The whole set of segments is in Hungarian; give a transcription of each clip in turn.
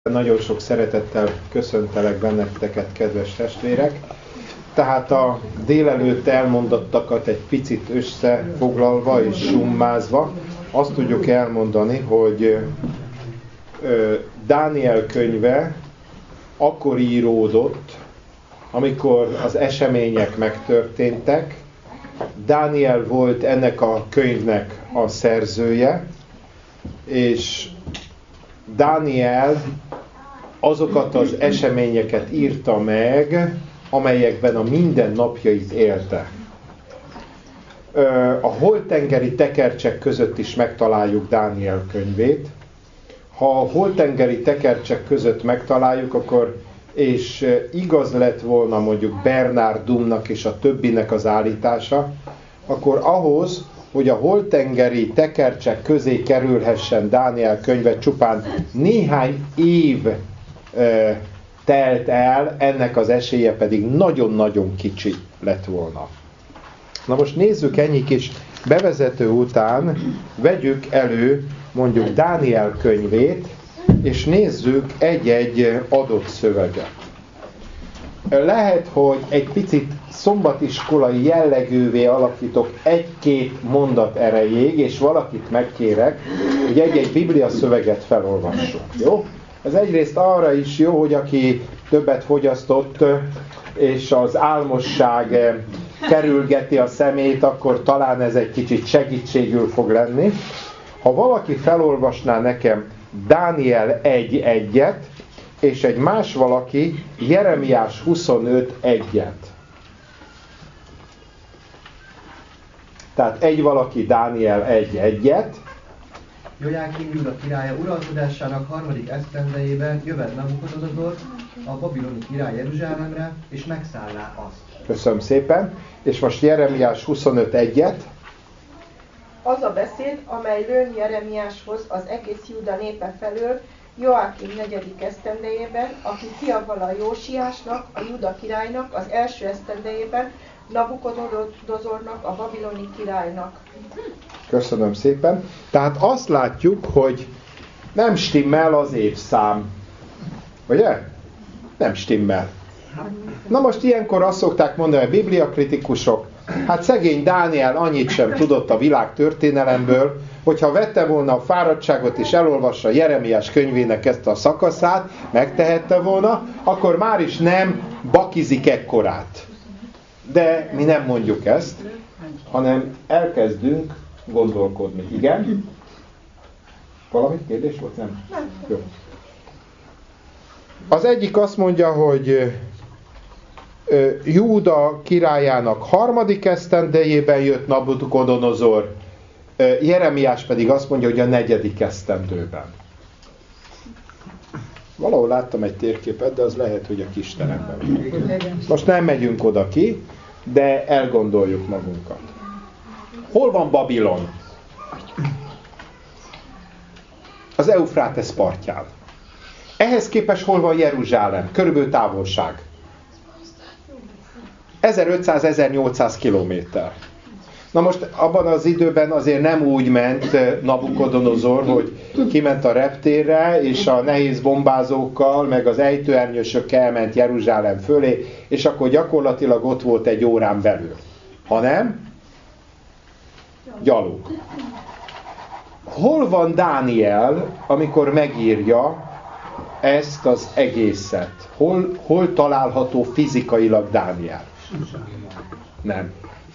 Nagyon sok szeretettel köszöntelek benneteket, kedves testvérek. Tehát a délelőtt elmondottakat egy picit összefoglalva és summázva, azt tudjuk elmondani, hogy Dániel könyve akkor íródott, amikor az események megtörténtek. Dániel volt ennek a könyvnek a szerzője, és Dániel azokat az eseményeket írta meg, amelyekben a mindennapjait élte. A holtengeri tekercsek között is megtaláljuk Dániel könyvét. Ha a holtengeri tekercsek között megtaláljuk, akkor, és igaz lett volna mondjuk Bernardumnak és a többinek az állítása, akkor ahhoz, hogy a holtengeri tekercsek közé kerülhessen Dániel könyve, csupán néhány év telt el, ennek az esélye pedig nagyon-nagyon kicsi lett volna. Na most nézzük ennyi kis bevezető után, vegyük elő mondjuk Dániel könyvét, és nézzük egy-egy adott szöveget. Lehet, hogy egy picit szombatiskolai jellegűvé alakítok egy-két mondat erejéig, és valakit megkérek, hogy egy-egy biblia szöveget felolvassunk. Jó? Ez egyrészt arra is jó, hogy aki többet fogyasztott, és az álmosság kerülgeti a szemét, akkor talán ez egy kicsit segítségül fog lenni. Ha valaki felolvasná nekem Dániel 1:1-et, és egy más valaki Jeremiás 25:1-et. Tehát egy valaki Dániel 1:1-et. Jojákim Júda királya uralkodásának 3. esztendejében jövet Nabukodonozor, a babiloni király Jeruzsálemre, és megszállná azt. Köszönöm szépen. És most Jeremiás 25:1-et. Az a beszéd, amely lőn Jeremiáshoz az egész Júda népe felől, Joákim 4. esztendejében, aki fia vala Jósiásnak, a Júda királynak, az első esztendejében, Nabukodonozornak, a babiloni királynak. Köszönöm szépen. Tehát azt látjuk, hogy nem stimmel az évszám. Ugye? Nem stimmel. Na most ilyenkor azt szokták mondani a bibliakritikusok, hát szegény Dániel annyit sem tudott a világ történelemből, hogyha vette volna a fáradtságot és elolvassa Jeremiás könyvének ezt a szakaszát, megtehette volna, akkor már is nem bakizik ekkorát. De mi nem mondjuk ezt, hanem elkezdünk gondolkodni. Igen? Valami kérdés volt? Nem? Jó. Az egyik azt mondja, hogy Júda királyának 3. esztendejében jött Nabukodonozor, Jeremiás pedig azt mondja, hogy a 4. esztendőben. Valahol láttam egy térképet, de az lehet, hogy a kisteremben van. Most nem megyünk oda ki, de elgondoljuk magunkat. Hol van Babilon? Az Eufrátesz partján. Ehhez képest hol van Jeruzsálem? Körülbelül távolság. 1500-1800 kilométer. Na most abban az időben azért nem úgy ment Nabukodonozor, hogy kiment a reptérre, és a nehéz bombázókkal, meg az ejtőernyősökkel elment Jeruzsálem fölé, és akkor gyakorlatilag ott volt egy órán belül. Hanem gyalog. Hol van Dániel, amikor megírja ezt az egészet? Hol található fizikailag Dániel? Nem.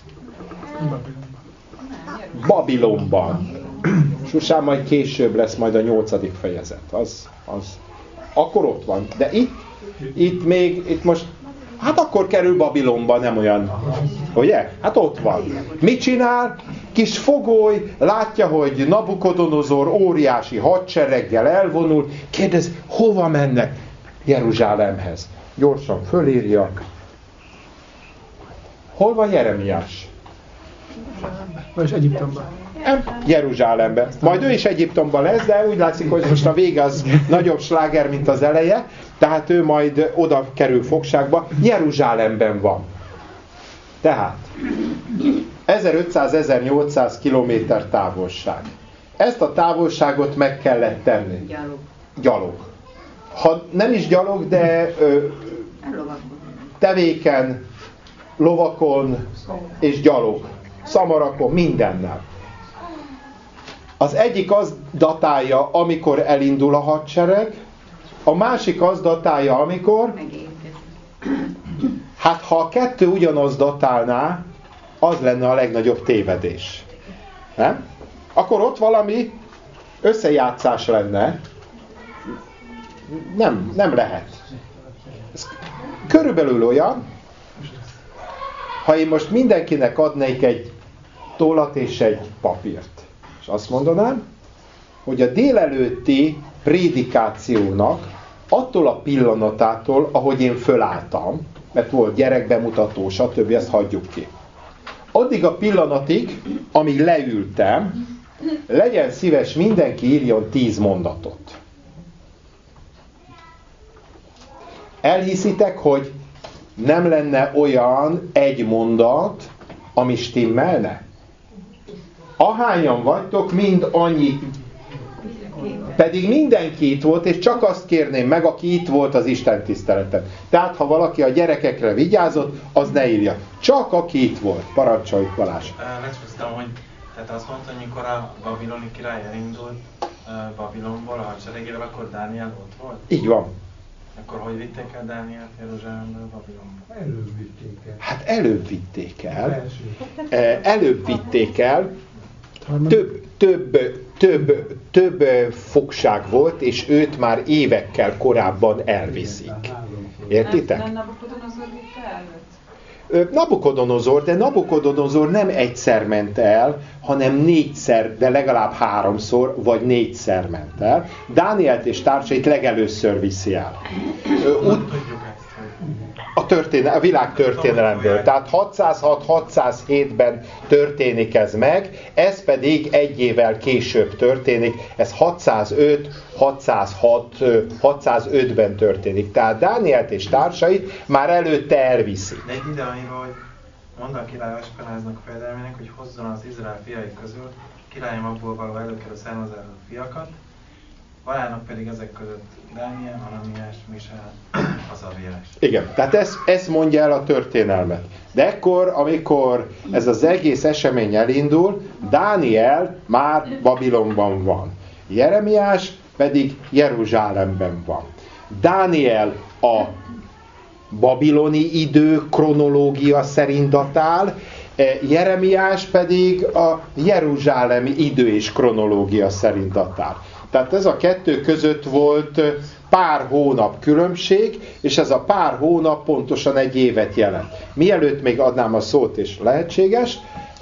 Babilonban. Susán majd később lesz majd a 8. fejezet. Az. Akkor ott van. De itt most, hát akkor kerül Babilonba, nem olyan. Ugye? Hát ott van. Mit csinál? Kis fogoly, látja, hogy Nabukodonozor óriási hadsereggel elvonul, kérdez, hova mennek? Jeruzsálemhez. Gyorsan fölírja. Hol van Jeremiás? És Egyiptomban. Jeruzsálemben. Majd ő is Egyiptomban lesz, de úgy látszik, hogy most a vége az nagyobb sláger, mint az eleje, tehát ő majd oda kerül fogságba. Jeruzsálemben van. Tehát 1500-1800 kilométer távolság. Ezt a távolságot meg kellett tenni. Gyalog. ha nem is gyalog, de tevéken, lovakon és gyalog, szamarakon, mindennel. Az egyik az datálja, amikor elindul a hadsereg, a másik az datálja, amikor... Hát ha a kettő ugyanaz datálná, az lenne a legnagyobb tévedés. Nem? Akkor ott valami összejátszás lenne. Nem lehet. Ez körülbelül olyan, ha én most mindenkinek adnék egy tollat és egy papírt, és azt mondanám, hogy a délelőtti prédikációnak attól a pillanatától, ahogy én fölálltam, mert volt gyerekbemutató, stb., ezt hagyjuk ki. Addig a pillanatig, amíg leültem, legyen szíves, mindenki írjon 10 mondatot. Elhiszitek, hogy nem lenne olyan egy mondat, ami stimmelne? Ahányan vagytok, mind annyi. Pedig mindenki itt volt, és csak azt kérném meg, aki itt volt az Isten tiszteleten. Tehát, ha valaki a gyerekekre vigyázott, az ne írja. Csak aki itt volt. Parancsolj, Balázs. Lecsúsztam, hogy tehát azt mondta, hogy mikor a babiloni király elindult Babilonból, a hadseregével, akkor Dániel ott volt? Így van. Akkor hogy vitték el Dánielt Jeruzsálemből Babilonba? Előbb vitték el. Hát előbb vitték el. Több fogság volt, és őt már évekkel korábban elviszik. Értitek? Nem Nabukodonozor vitte el őt? Nabukodonozor, de Nabukodonozor nem egyszer ment el, hanem 4-szer, de legalább 3-szor, vagy 4-szer ment el. Dánielt és társait legelőször viszi el. A világ történelemből. Tehát 606-607-ben történik ez meg, ez pedig egy évvel később történik, ez 605-ben történik. Tehát Dánielt és társait már előtte elviszi. De egy ide annyira, hogy mond a király Aspenáznak fejedelmének, hogy hozzon az Izrael fiai közül királyom abból való előkelő származású fiakat, Valának pedig ezek között Dániel, Ananiás, Misál, Azariás. Igen, tehát ez mondja el a történelmet. De ekkor, amikor ez az egész esemény elindul, Dániel már Babilonban van. Jeremiás pedig Jeruzsálemben van. Dániel a babiloni idő kronológia szerint datál, Jeremiás pedig a jeruzsálemi idő és kronológia szerint datál. Tehát ez a kettő között volt pár hónap különbség, és ez a pár hónap pontosan egy évet jelent. Mielőtt még adnám a szót, és lehetséges,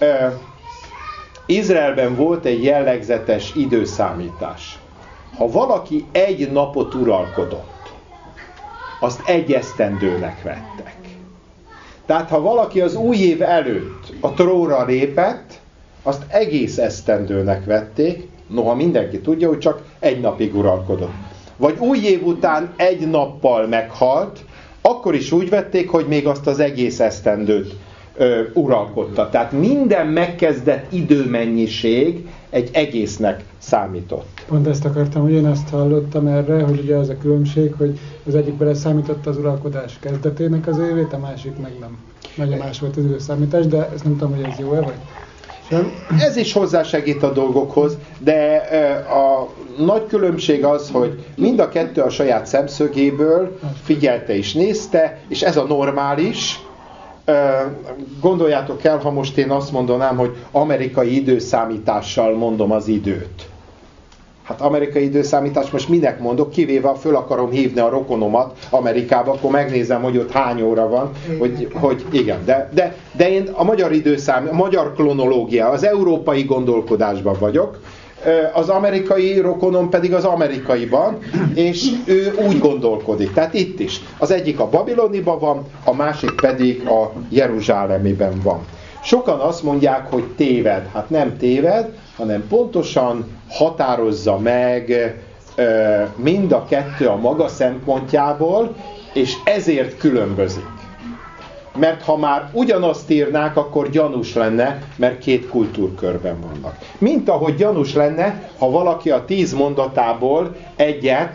Izraelben volt egy jellegzetes időszámítás. Ha valaki egy napot uralkodott, azt egy esztendőnek vettek. Tehát ha valaki az új év előtt a trónra lépett, azt egész esztendőnek vették, noha mindenki tudja, hogy csak egy napig uralkodott. Vagy új év után egy nappal meghalt, akkor is úgy vették, hogy még azt az egész esztendőt uralkodta. Tehát minden megkezdett időmennyiség egy egésznek számított. Pont ezt akartam, hogy én azt hallottam erre, hogy ugye az a különbség, hogy az egyik beleszámította az uralkodás kezdetének az évét, a másik meg nem. Nagyon más volt az időszámítás, de ezt nem tudom, hogy ez jó-e, vagy sem. Ez is hozzásegít a dolgokhoz, de a nagy különbség az, hogy mind a kettő a saját szemszögéből figyelte és nézte, és ez a normális. Gondoljátok el, ha most én azt mondanám, hogy amerikai időszámítással mondom az időt. Hát amerikai időszámítás most minek mondok, kivéve ha föl akarom hívni a rokonomat Amerikába, akkor megnézem, hogy ott hány óra van, hogy igen. De én a magyar a magyar kronológia, az európai gondolkodásban vagyok, az amerikai rokonom pedig az amerikaiban, és ő úgy gondolkodik. Tehát itt is. Az egyik a babiloniban van, a másik pedig a jeruzsálemiben van. Sokan azt mondják, hogy téved. Hát nem téved, hanem pontosan határozza meg mind a kettő a maga szempontjából, és ezért különbözik. Mert ha már ugyanazt írnák, akkor gyanús lenne, mert két kultúrkörben vannak. Mint ahogy gyanús lenne, ha valaki a 10 mondatából egyet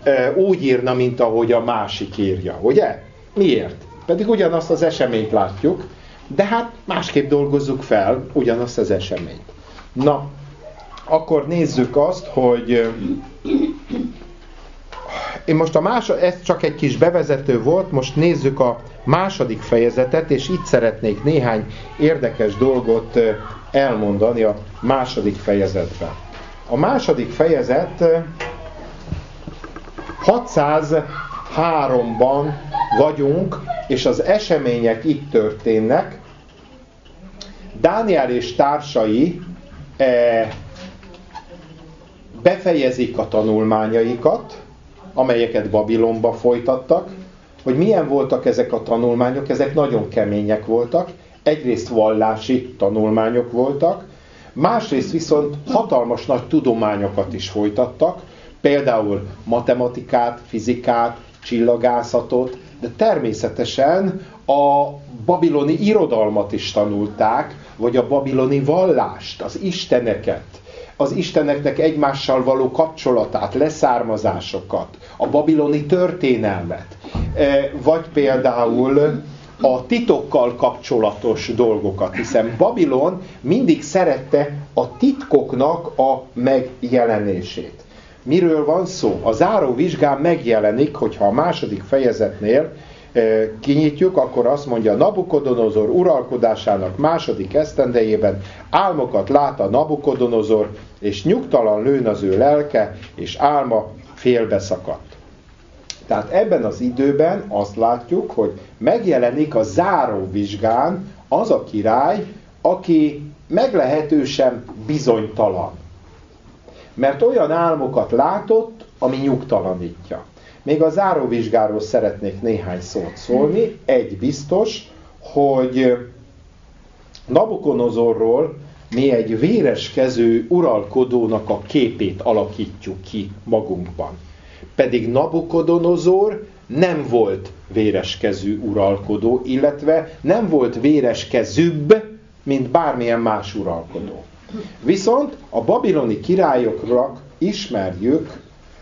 úgy írna, mint ahogy a másik írja, ugye? Miért? Pedig ugyanazt az eseményt látjuk, de hát másképp dolgozzuk fel ugyanazt az eseményt. Na, akkor nézzük azt, hogy én most ez csak egy kis bevezető volt, most nézzük a második fejezetet, és itt szeretnék néhány érdekes dolgot elmondani a második fejezetben. A második fejezet 603-ban vagyunk, és az események itt történnek. Dániel és társai befejezik a tanulmányaikat, amelyeket Babilonba folytattak. Hogy milyen voltak ezek a tanulmányok, ezek nagyon kemények voltak. Egyrészt vallási tanulmányok voltak, másrészt viszont hatalmas nagy tudományokat is folytattak, például matematikát, fizikát, csillagászatot, de természetesen a babiloni irodalmat is tanulták, vagy a babiloni vallást, az isteneket, az isteneknek egymással való kapcsolatát, leszármazásokat, a babiloni történelmet, vagy például a titokkal kapcsolatos dolgokat, hiszen Babilon mindig szerette a titkoknak a megjelenését. Miről van szó? A záróvizsgán megjelenik, hogyha a második fejezetnél kinyitjuk, akkor azt mondja, Nabukodonozor uralkodásának második esztendejében álmokat lát a Nabukodonozor, és nyugtalan lőn az ő lelke, és álma félbeszakadt. Tehát ebben az időben azt látjuk, hogy megjelenik a záróvizsgán az a király, aki meglehetősen bizonytalan. Mert olyan álmokat látott, ami nyugtalanítja. Még a záróvizsgáról szeretnék néhány szót szólni. Egy biztos, hogy Nabukodonozorról mi egy véreskező uralkodónak a képét alakítjuk ki magunkban. Pedig Nabukodonozor nem volt véreskezű uralkodó, illetve nem volt véreskezűbb, mint bármilyen más uralkodó. Viszont a babiloni királyokra ismerjük,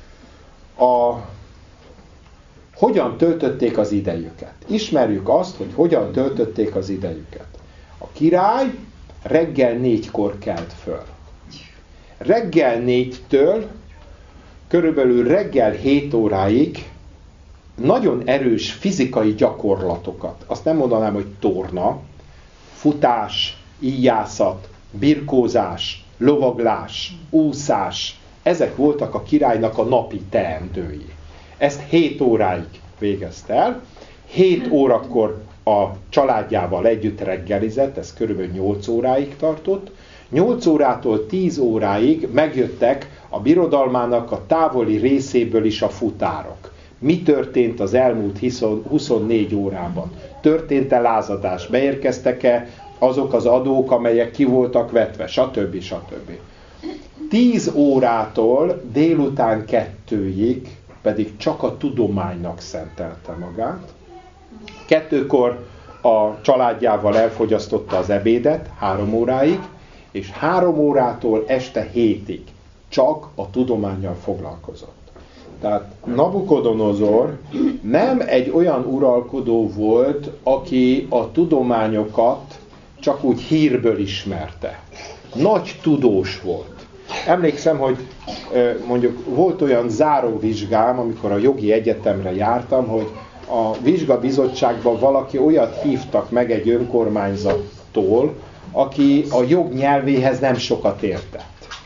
hogyan töltötték az idejüket. Ismerjük azt, hogy hogyan töltötték az idejüket. A király reggel 4-kor kelt föl. Reggel 4-től körülbelül reggel 7 óráig nagyon erős fizikai gyakorlatokat, azt nem mondanám, hogy torna, futás, íjászat, birkózás, lovaglás, úszás, ezek voltak a királynak a napi teendői. Ezt 7 óráig végezte el. 7 órakor a családjával együtt reggelizett, ez körülbelül 8 óráig tartott. 8 órától 10 óráig megjöttek a birodalmának a távoli részéből is a futárok. Mi történt az elmúlt 24 órában? Történt-e lázadás? Beérkeztek-e azok az adók, amelyek ki voltak vetve? Stb. Stb. 10 órától délután 2-ig pedig csak a tudománynak szentelte magát. 2-kor a családjával elfogyasztotta az ebédet 3 óráig, és 3 órától este 7-ig csak a tudománnyal foglalkozott. Tehát Nabukodonozor nem egy olyan uralkodó volt, aki a tudományokat csak úgy hírből ismerte. Nagy tudós volt. Emlékszem, hogy mondjuk volt olyan záróvizsgám, amikor a jogi egyetemre jártam, hogy a vizsgabizottságban valaki olyat hívtak meg egy önkormányzattól, aki a jog nyelvéhez nem sokat értett.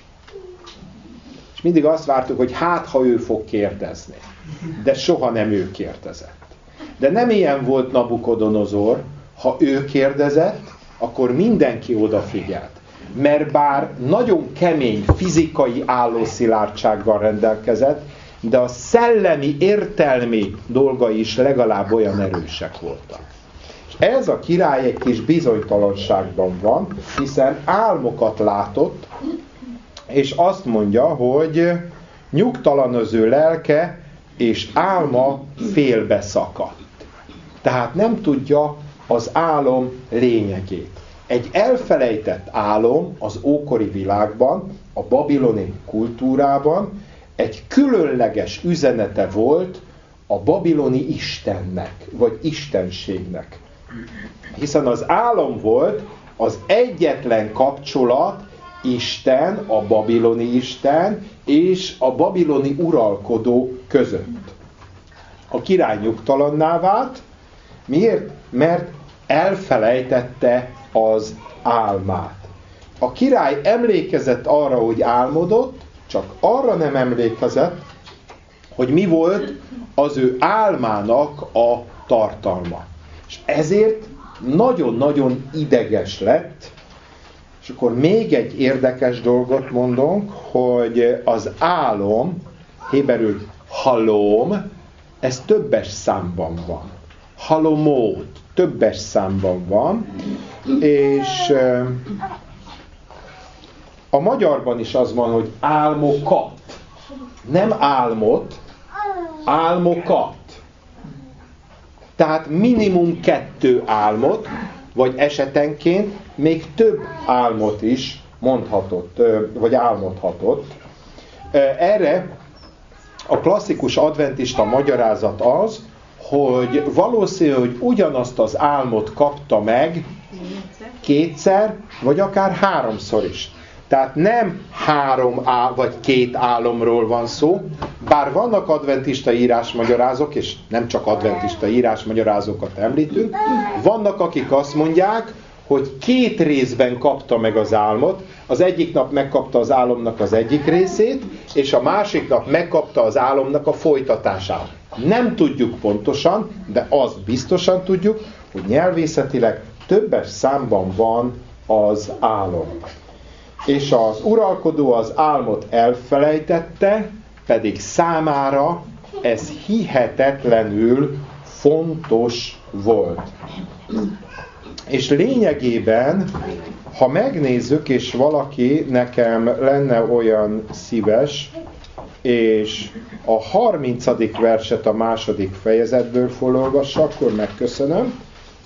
És mindig azt vártuk, hogy hát, ha ő fog kérdezni. De soha nem ő kérdezett. De nem ilyen volt Nabukodonozor, ha ő kérdezett, akkor mindenki odafigyelt. Mert bár nagyon kemény fizikai állószilárdsággal rendelkezett, de a szellemi, értelmi dolgai is legalább olyan erősek voltak. És ez a király egy kis bizonytalanságban van, hiszen álmokat látott, és azt mondja, hogy nyugtalan az ő lelke, és álma félbeszakadt. Tehát nem tudja az álom lényegét. Egy elfelejtett álom az ókori világban, a babiloni kultúrában egy különleges üzenete volt a babiloni istennek, vagy istenségnek. Hiszen az álom volt az egyetlen kapcsolat Isten, a babiloni Isten és a babiloni uralkodó között. A király nyugtalanná vált. Miért? Mert elfelejtette az álmát. A király emlékezett arra, hogy álmodott, csak arra nem emlékezett, hogy mi volt az ő álmának a tartalma. És ezért nagyon-nagyon ideges lett. És akkor még egy érdekes dolgot mondunk, hogy az álom, héberül halom, ez többes számban van. Halomót többes számban van, és a magyarban is az van, hogy álmokat. Nem álmot, álmokat. Tehát minimum 2 álmot, vagy esetenként még több álmot is mondhatott, vagy álmodhatott. Erre a klasszikus adventista magyarázat az, hogy valószínű, hogy ugyanazt az álmot kapta meg 2-szer, vagy akár 3-szor is. Tehát nem 3 vagy 2 álomról van szó, bár vannak adventista írásmagyarázók, és nem csak adventista írásmagyarázókat említünk, vannak, akik azt mondják, hogy 2 részben kapta meg az álmot, az egyik nap megkapta az álomnak az egyik részét, és a másik nap megkapta az álomnak a folytatását. Nem tudjuk pontosan, de azt biztosan tudjuk, hogy nyelvészetileg többes számban van az álom. És az uralkodó az álmot elfelejtette, pedig számára ez hihetetlenül fontos volt. És lényegében, ha megnézzük, és valaki nekem lenne olyan szíves, és a 30. verset a 2. fejezetből felolvassa, akkor megköszönöm.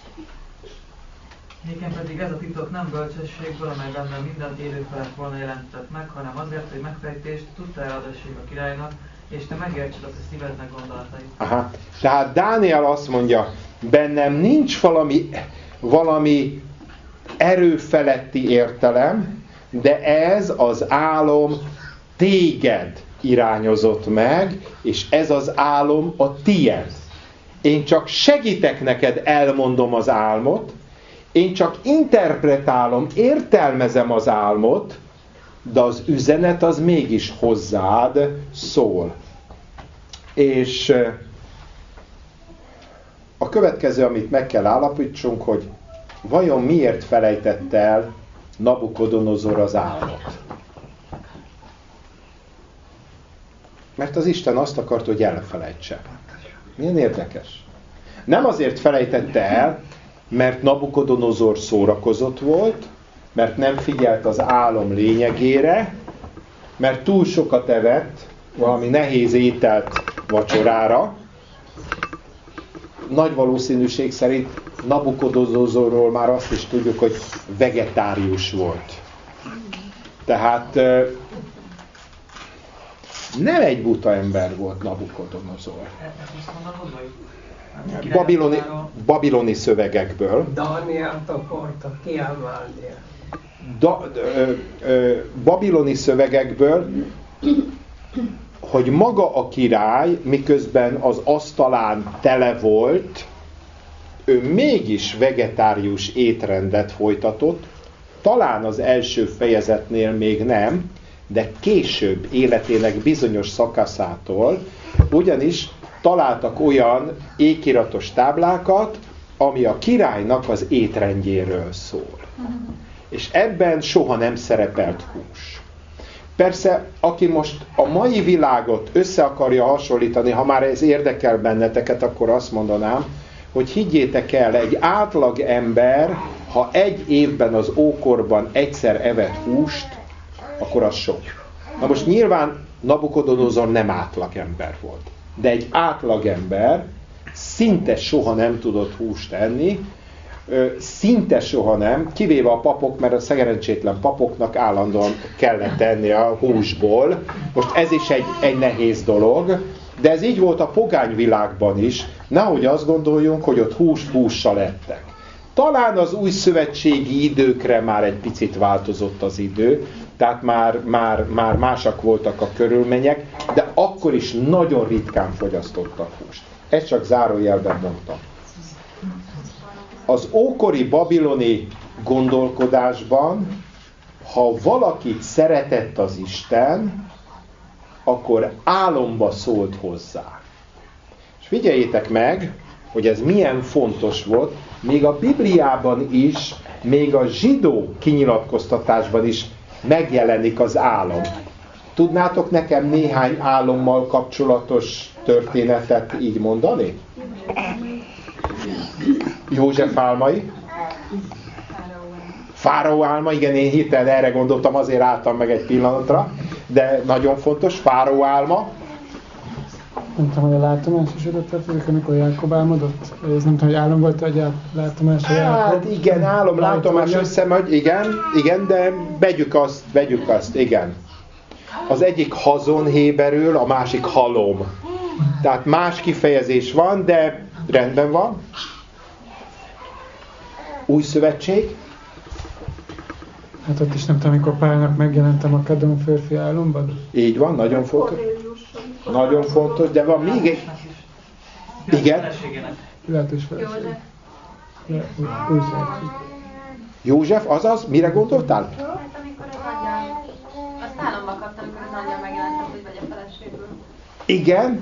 Nékem pedig ez a titok nem bölcsességből, amely benne minden élő felett volna jelentett meg, hanem azért, hogy megfejtést tudta eladassék a királynak, és te megértsed az a szívednek gondolatait. Aha. Tehát Dániel azt mondja, bennem nincs valami erőfeletti értelem, de ez az álom téged irányozott meg, és ez az álom a tied. Én csak segítek neked, elmondom az álmot, én csak interpretálom, értelmezem az álmot, de az üzenet az mégis hozzád szól. És a következő, amit meg kell állapítsunk, hogy vajon miért felejtette el Nabukodonozor az álmot? Mert az Isten azt akart, hogy elfelejtse. Milyen érdekes. Nem azért felejtette el, mert Nabukodonozor szórakozott volt, mert nem figyelt az álom lényegére, mert túl sokat evett valami nehéz ételt vacsorára. Nagy valószínűség szerint Nabukodonozorról már azt is tudjuk, hogy vegetárius volt. Tehát nem egy buta ember volt Nabukodonozor. Babiloni szövegekből. Dánielt akarta kiemelni. Babiloni szövegekből, hogy maga a király, miközben az asztalán tele volt, ő mégis vegetárius étrendet folytatott, talán az első fejezetnél még nem, de később életének bizonyos szakaszától, ugyanis találtak olyan ékiratos táblákat, ami a királynak az étrendjéről szól. És ebben soha nem szerepelt hús. Persze, aki most a mai világot össze akarja hasonlítani, ha már ez érdekel benneteket, akkor azt mondanám, hogy higgyétek el, egy átlag ember, ha egy évben az ókorban egyszer evett húst, akkor az sok. Na most nyilván Nabukodonozor nem átlagember volt. De egy átlagember szinte soha nem tudott húst enni, szinte soha nem, kivéve a papok, mert a szerencsétlen papoknak állandóan kellett tenni a húsból. Most ez is egy nehéz dolog, de ez így volt a pogány világban is. Nehogy azt gondoljunk, hogy ott hússal ettek. Talán az új szövetségi időkre már egy picit változott az idő, tehát már másak voltak a körülmények, de akkor is nagyon ritkán fogyasztottak húst. Ezt csak zárójelben mondtam. Az ókori babiloni gondolkodásban, ha valakit szeretett az Isten, akkor álomba szólt hozzá. És figyeljétek meg, hogy ez milyen fontos volt, még a Bibliában is, még a zsidó kinyilatkoztatásban is megjelenik az álom. Tudnátok nekem néhány álommal kapcsolatos történetet így mondani? József álmai? Fáraó álma, igen, én hirtelen erre gondoltam, azért álltam meg egy pillanatra, de nagyon fontos, fáraó álma. Nem tudom, hogy a látomás is adott tartozik, amikor Jákob álmodott? Ez nem tudom, hogy álom volt, hogy a látomás a Jákob? Hát igen, álom, látomás összemegy, igen, de vegyük azt, igen. Az egyik hazon héberül, a másik halom. Tehát más kifejezés van, de rendben van. Új szövetség. Hát ott is nem tudom, amikor Pálnak megjelentem a Kedon férfi álomban. Így van, nagyon fontos. Nagyon fontos, de van még egy... Igen? Lehetős feleség. Új szövetség. József, azaz, mire gondoltál? Hát amikor az angyal, azt álomba kaptam, amikor az angyal megjelent, hogy vagy a feleségül. Igen.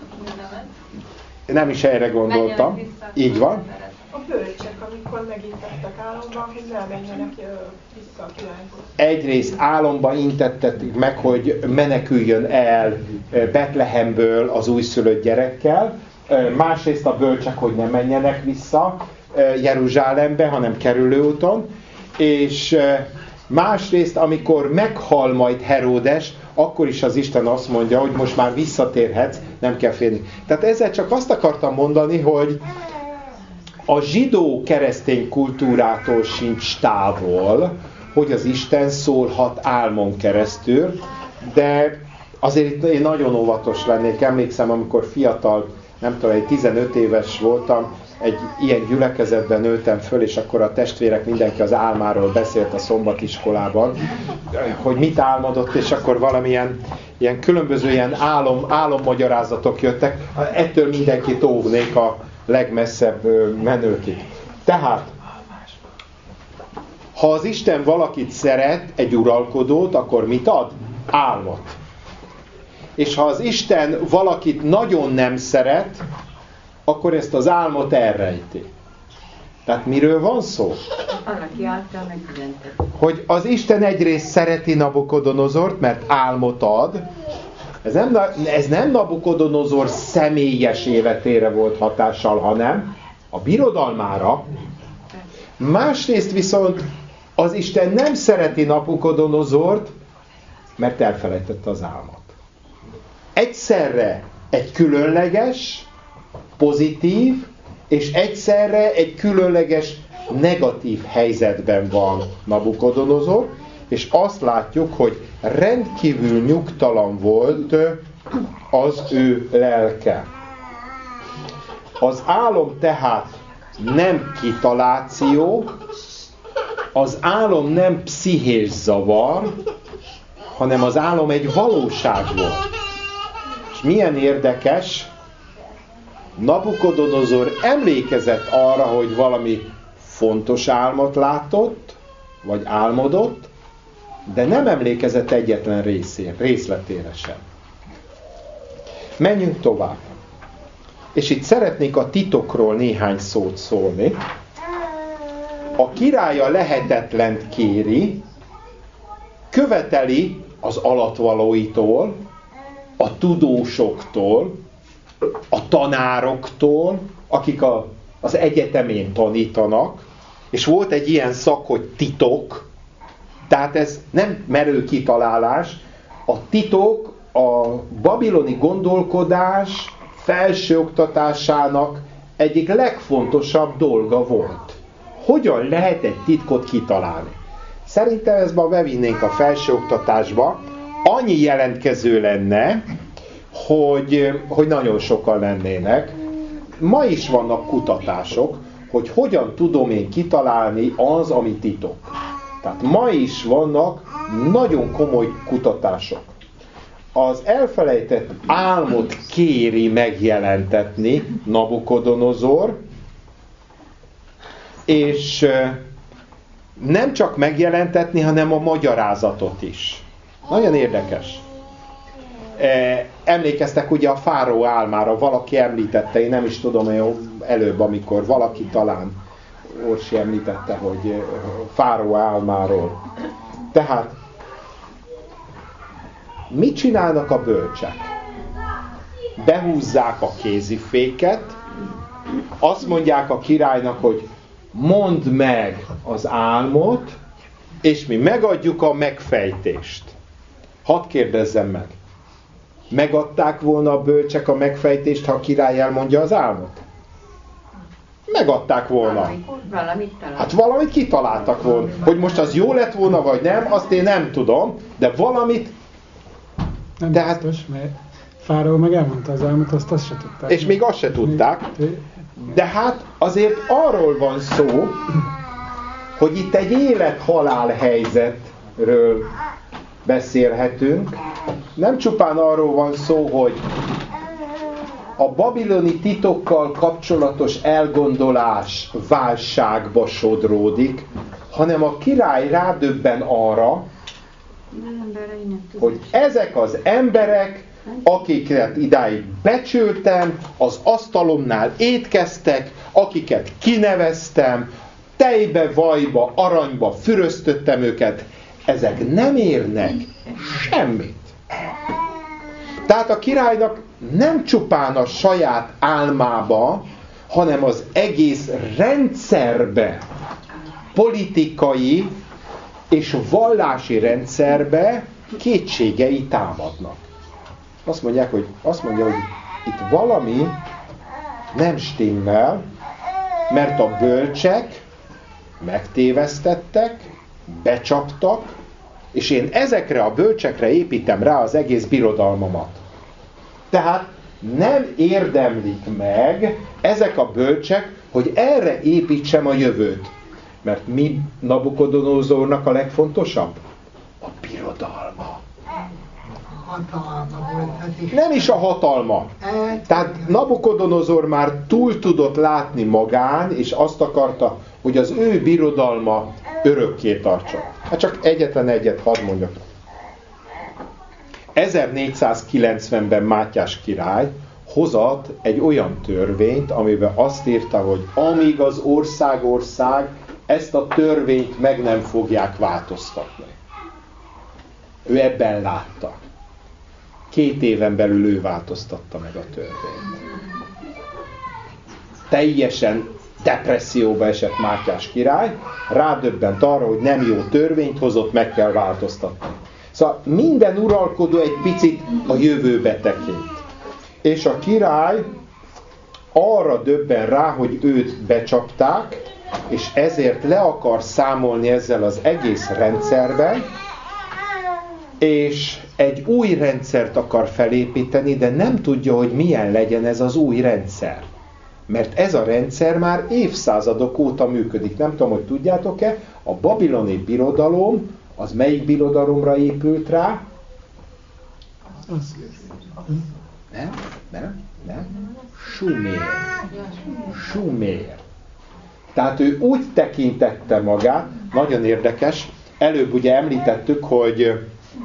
Nem is erre gondoltam. Így van. A bölcsek, amikor megintettek álomban, hogy ne menjenek vissza a királyhoz. Egyrészt álomban intettek meg, hogy meneküljön el Betlehemből az újszülött gyerekkel. Másrészt a bölcsek, hogy ne menjenek vissza Jeruzsálembe, hanem kerülőúton. És másrészt, amikor meghal majd Heródes, akkor is az Isten azt mondja, hogy most már visszatérhetsz, nem kell félni. Tehát ezzel csak azt akartam mondani, hogy a zsidó keresztény kultúrától sincs távol, hogy az Isten szólhat álmon keresztül, de azért én nagyon óvatos lennék. Emlékszem, amikor fiatal, nem tudom, egy 15 éves voltam, egy ilyen gyülekezetben nőttem föl, és akkor a testvérek mindenki az álmáról beszélt a szombatiskolában, hogy mit álmodott, és akkor valamilyen ilyen különböző ilyen álommagyarázatok jöttek. Ettől mindenkit óvnék a legmesszebb menőkig. Tehát, ha az Isten valakit szeret, egy uralkodót, akkor mit ad? Álmot. És ha az Isten valakit nagyon nem szeret, akkor ezt az álmot elrejti. Tehát miről van szó? Valaki által megjelentett. Hogy az Isten egyrészt szereti Nabukodonozort, mert álmot ad. Ez nem Nabukodonozor személyes életére volt hatással, hanem a birodalmára. Másrészt viszont az Isten nem szereti Nabukodonozort, mert elfelejtette az álmot. Egyszerre egy különleges, pozitív, és egyszerre egy különleges, negatív helyzetben van Nabukodonozor, és azt látjuk, hogy rendkívül nyugtalan volt az ő lelke. Az álom tehát nem kitaláció, az álom nem pszichés zavar, hanem az álom egy valóság volt. És milyen érdekes, Nabukodonozor emlékezett arra, hogy valami fontos álmot látott, vagy álmodott, de nem emlékezett egyetlen részletére sem. Menjünk tovább. És itt szeretnék a titokról néhány szót szólni. A király a lehetetlent kéri, követeli az alattvalóitól, a tudósoktól, a tanároktól, akik az egyetemén tanítanak, és volt egy ilyen szak, hogy titok, tehát ez nem merő kitalálás, a titok a babiloni gondolkodás felsőoktatásának egyik legfontosabb dolga volt. hogyan lehet egy titkot kitalálni. Szerintem ezt ma bevinnénk a felsőoktatásba, annyi jelentkező lenne, hogy nagyon sokan lennének. Ma is vannak kutatások, hogy hogyan tudom én kitalálni az, ami titok. Tehát ma is vannak nagyon komoly kutatások. Az elfelejtett álmot kéri megjelentetni Nabukodonozor, és nem csak megjelentetni, hanem a magyarázatot is. Nagyon érdekes. Emlékeztek ugye a fáraó álmára, valaki említette, én nem is tudom, előbb, amikor valaki talán Orsi említette, hogy fáraó álmáról. Tehát mit csinálnak a bölcsek? Behúzzák a kéziféket, azt mondják a királynak, hogy mondd meg az álmot, és mi megadjuk a megfejtést. Hadd kérdezzem meg. Megadták volna a bölcsek a megfejtést, ha a király elmondja az álmot? Megadták volna. Hát valamit kitaláltak volna. Hogy most az jó lett volna, vagy nem, azt én nem tudom, de valamit... Nem biztos, mert fáraó meg elmondta az álmot, azt se tudták. És még azt se tudták. De hát azért arról van szó, hogy itt egy élet-halál helyzetről beszélhetünk. Nem csupán arról van szó, hogy a babiloni titokkal kapcsolatos elgondolás válságba sodródik, hanem a király rádöbben arra, hogy ezek az emberek, akiket idáig becsültem, az asztalomnál étkeztek, akiket kineveztem, tejbe, vajba, aranyba füröztöttem őket, ezek nem érnek semmit. Tehát a királynak nem csupán a saját álmába, hanem az egész rendszerbe, politikai és vallási rendszerbe kétségei támadnak. Azt mondja, hogy itt valami nem stimmel, mert a bölcsek megtévesztettek, becsaptak, és én ezekre a bölcsekre építem rá az egész birodalmamat. Tehát nem érdemlik meg ezek a bölcsek, hogy erre építsem a jövőt. Mert mi Nabukodonozornak a legfontosabb? A birodalma. Hatalma volt. Nem is a hatalma. Tehát Nabukodonozor már túl tudott látni magán, és azt akarta, hogy az ő birodalma örökké tartson. Hát csak egyetlen egyet hadd mondjak. 1490-ben Mátyás király hozott egy olyan törvényt, amiben azt írta, hogy amíg az ország ezt a törvényt meg nem fogják változtatni. Ő ebben látta. 2 éven belül ő változtatta meg a törvényt. Teljesen depresszióba esett Mátyás király, rádöbbent arra, hogy nem jó törvényt hozott, meg kell változtatni. Szóval minden uralkodó egy picit a jövőbe tekint. És a király arra döbben rá, hogy őt becsapták, és ezért le akar számolni ezzel az egész rendszerben, és egy új rendszert akar felépíteni, de nem tudja, hogy milyen legyen ez az új rendszer. Mert ez a rendszer már évszázadok óta működik. Nem tudom, hogy tudjátok-e, a babiloni birodalom, az melyik birodalomra épült rá? Nem. Sumér. Tehát ő úgy tekintette magát, nagyon érdekes, előbb ugye említettük, hogy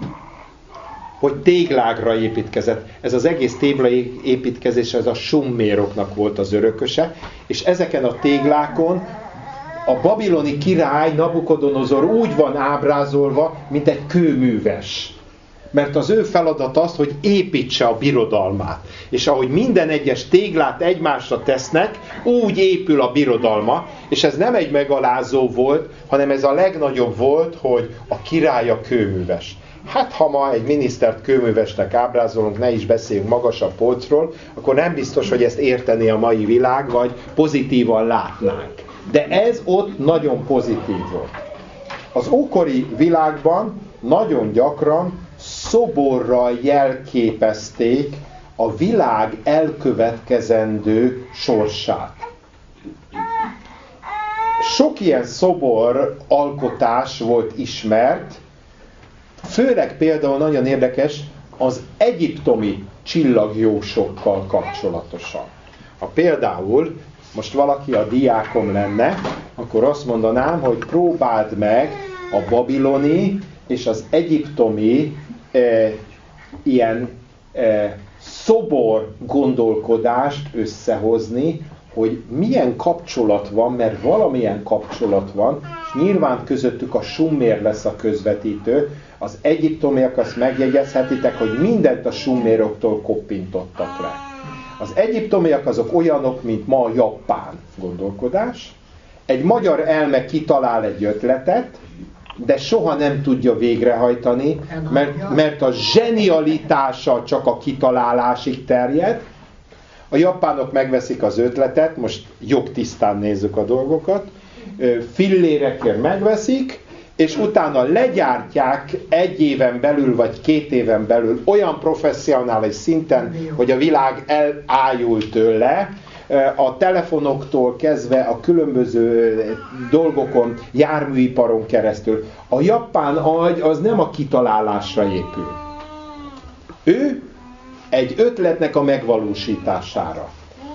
téglákra építkezett. Ez az egész téglaépítkezés, ez a summéroknak volt az örököse, és ezeken a téglákon a babiloni király Nabukodonozor úgy van ábrázolva, mint egy kőműves. Mert az ő feladat az, hogy építse a birodalmát. És ahogy minden egyes téglát egymásra tesznek, úgy épül a birodalma, és ez nem egy megalázó volt, hanem ez a legnagyobb volt, hogy a király a kőműves. Hát ha ma egy minisztert kőművesnek ábrázolunk, ne is beszéljünk magasabb polcról, akkor nem biztos, hogy ezt értené a mai világ, vagy pozitívan látnánk. De ez ott nagyon pozitív volt. Az ókori világban nagyon gyakran szoborral jelképezték a világ elkövetkezendő sorsát. Sok ilyen szobor alkotás volt ismert, főleg például nagyon érdekes az egyiptomi csillagjósokkal kapcsolatosan. Ha például most valaki a diákom lenne, akkor azt mondanám, hogy próbáld meg a babiloni és az egyiptomi ilyen szobor gondolkodást összehozni, hogy milyen kapcsolat van, mert valamilyen kapcsolat van, és nyilván közöttük a summér lesz a közvetítő. Az egyiptomiak, azt megjegyezhetitek, hogy mindent a summéroktól koppintottak le. Az egyiptomiak azok olyanok, mint ma a japán gondolkodás. Egy magyar elme kitalál egy ötletet, de soha nem tudja végrehajtani, mert a zsenialitása csak a kitalálásig terjed. A japánok megveszik az ötletet, most jogtisztán nézzük a dolgokat, fillérekért megveszik, és utána legyártják 1 éven belül, vagy 2 éven belül olyan professzionális szinten, hogy a világ elájul tőle, a telefonoktól kezdve a különböző dolgokon, járműiparon keresztül. A japán agy az nem a kitalálásra épül. Ő egy ötletnek a megvalósítására.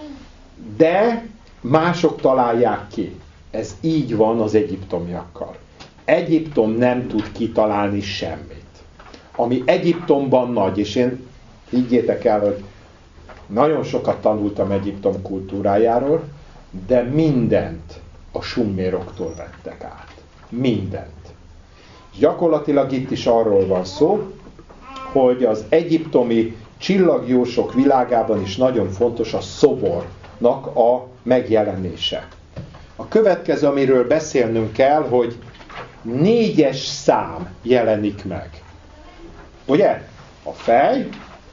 De mások találják ki. Ez így van az egyiptomiakkal. Egyiptom nem tud kitalálni semmit. Ami Egyiptomban nagy, és én higgyétek el, hogy nagyon sokat tanultam Egyiptom kultúrájáról, de mindent a summéroktól vettek át. Mindent. És gyakorlatilag itt is arról van szó, hogy az egyiptomi csillagjósok világában is nagyon fontos a szobornak a megjelenése. A következő, amiről beszélnünk kell, hogy 4-es szám jelenik meg. Ugye? A fej,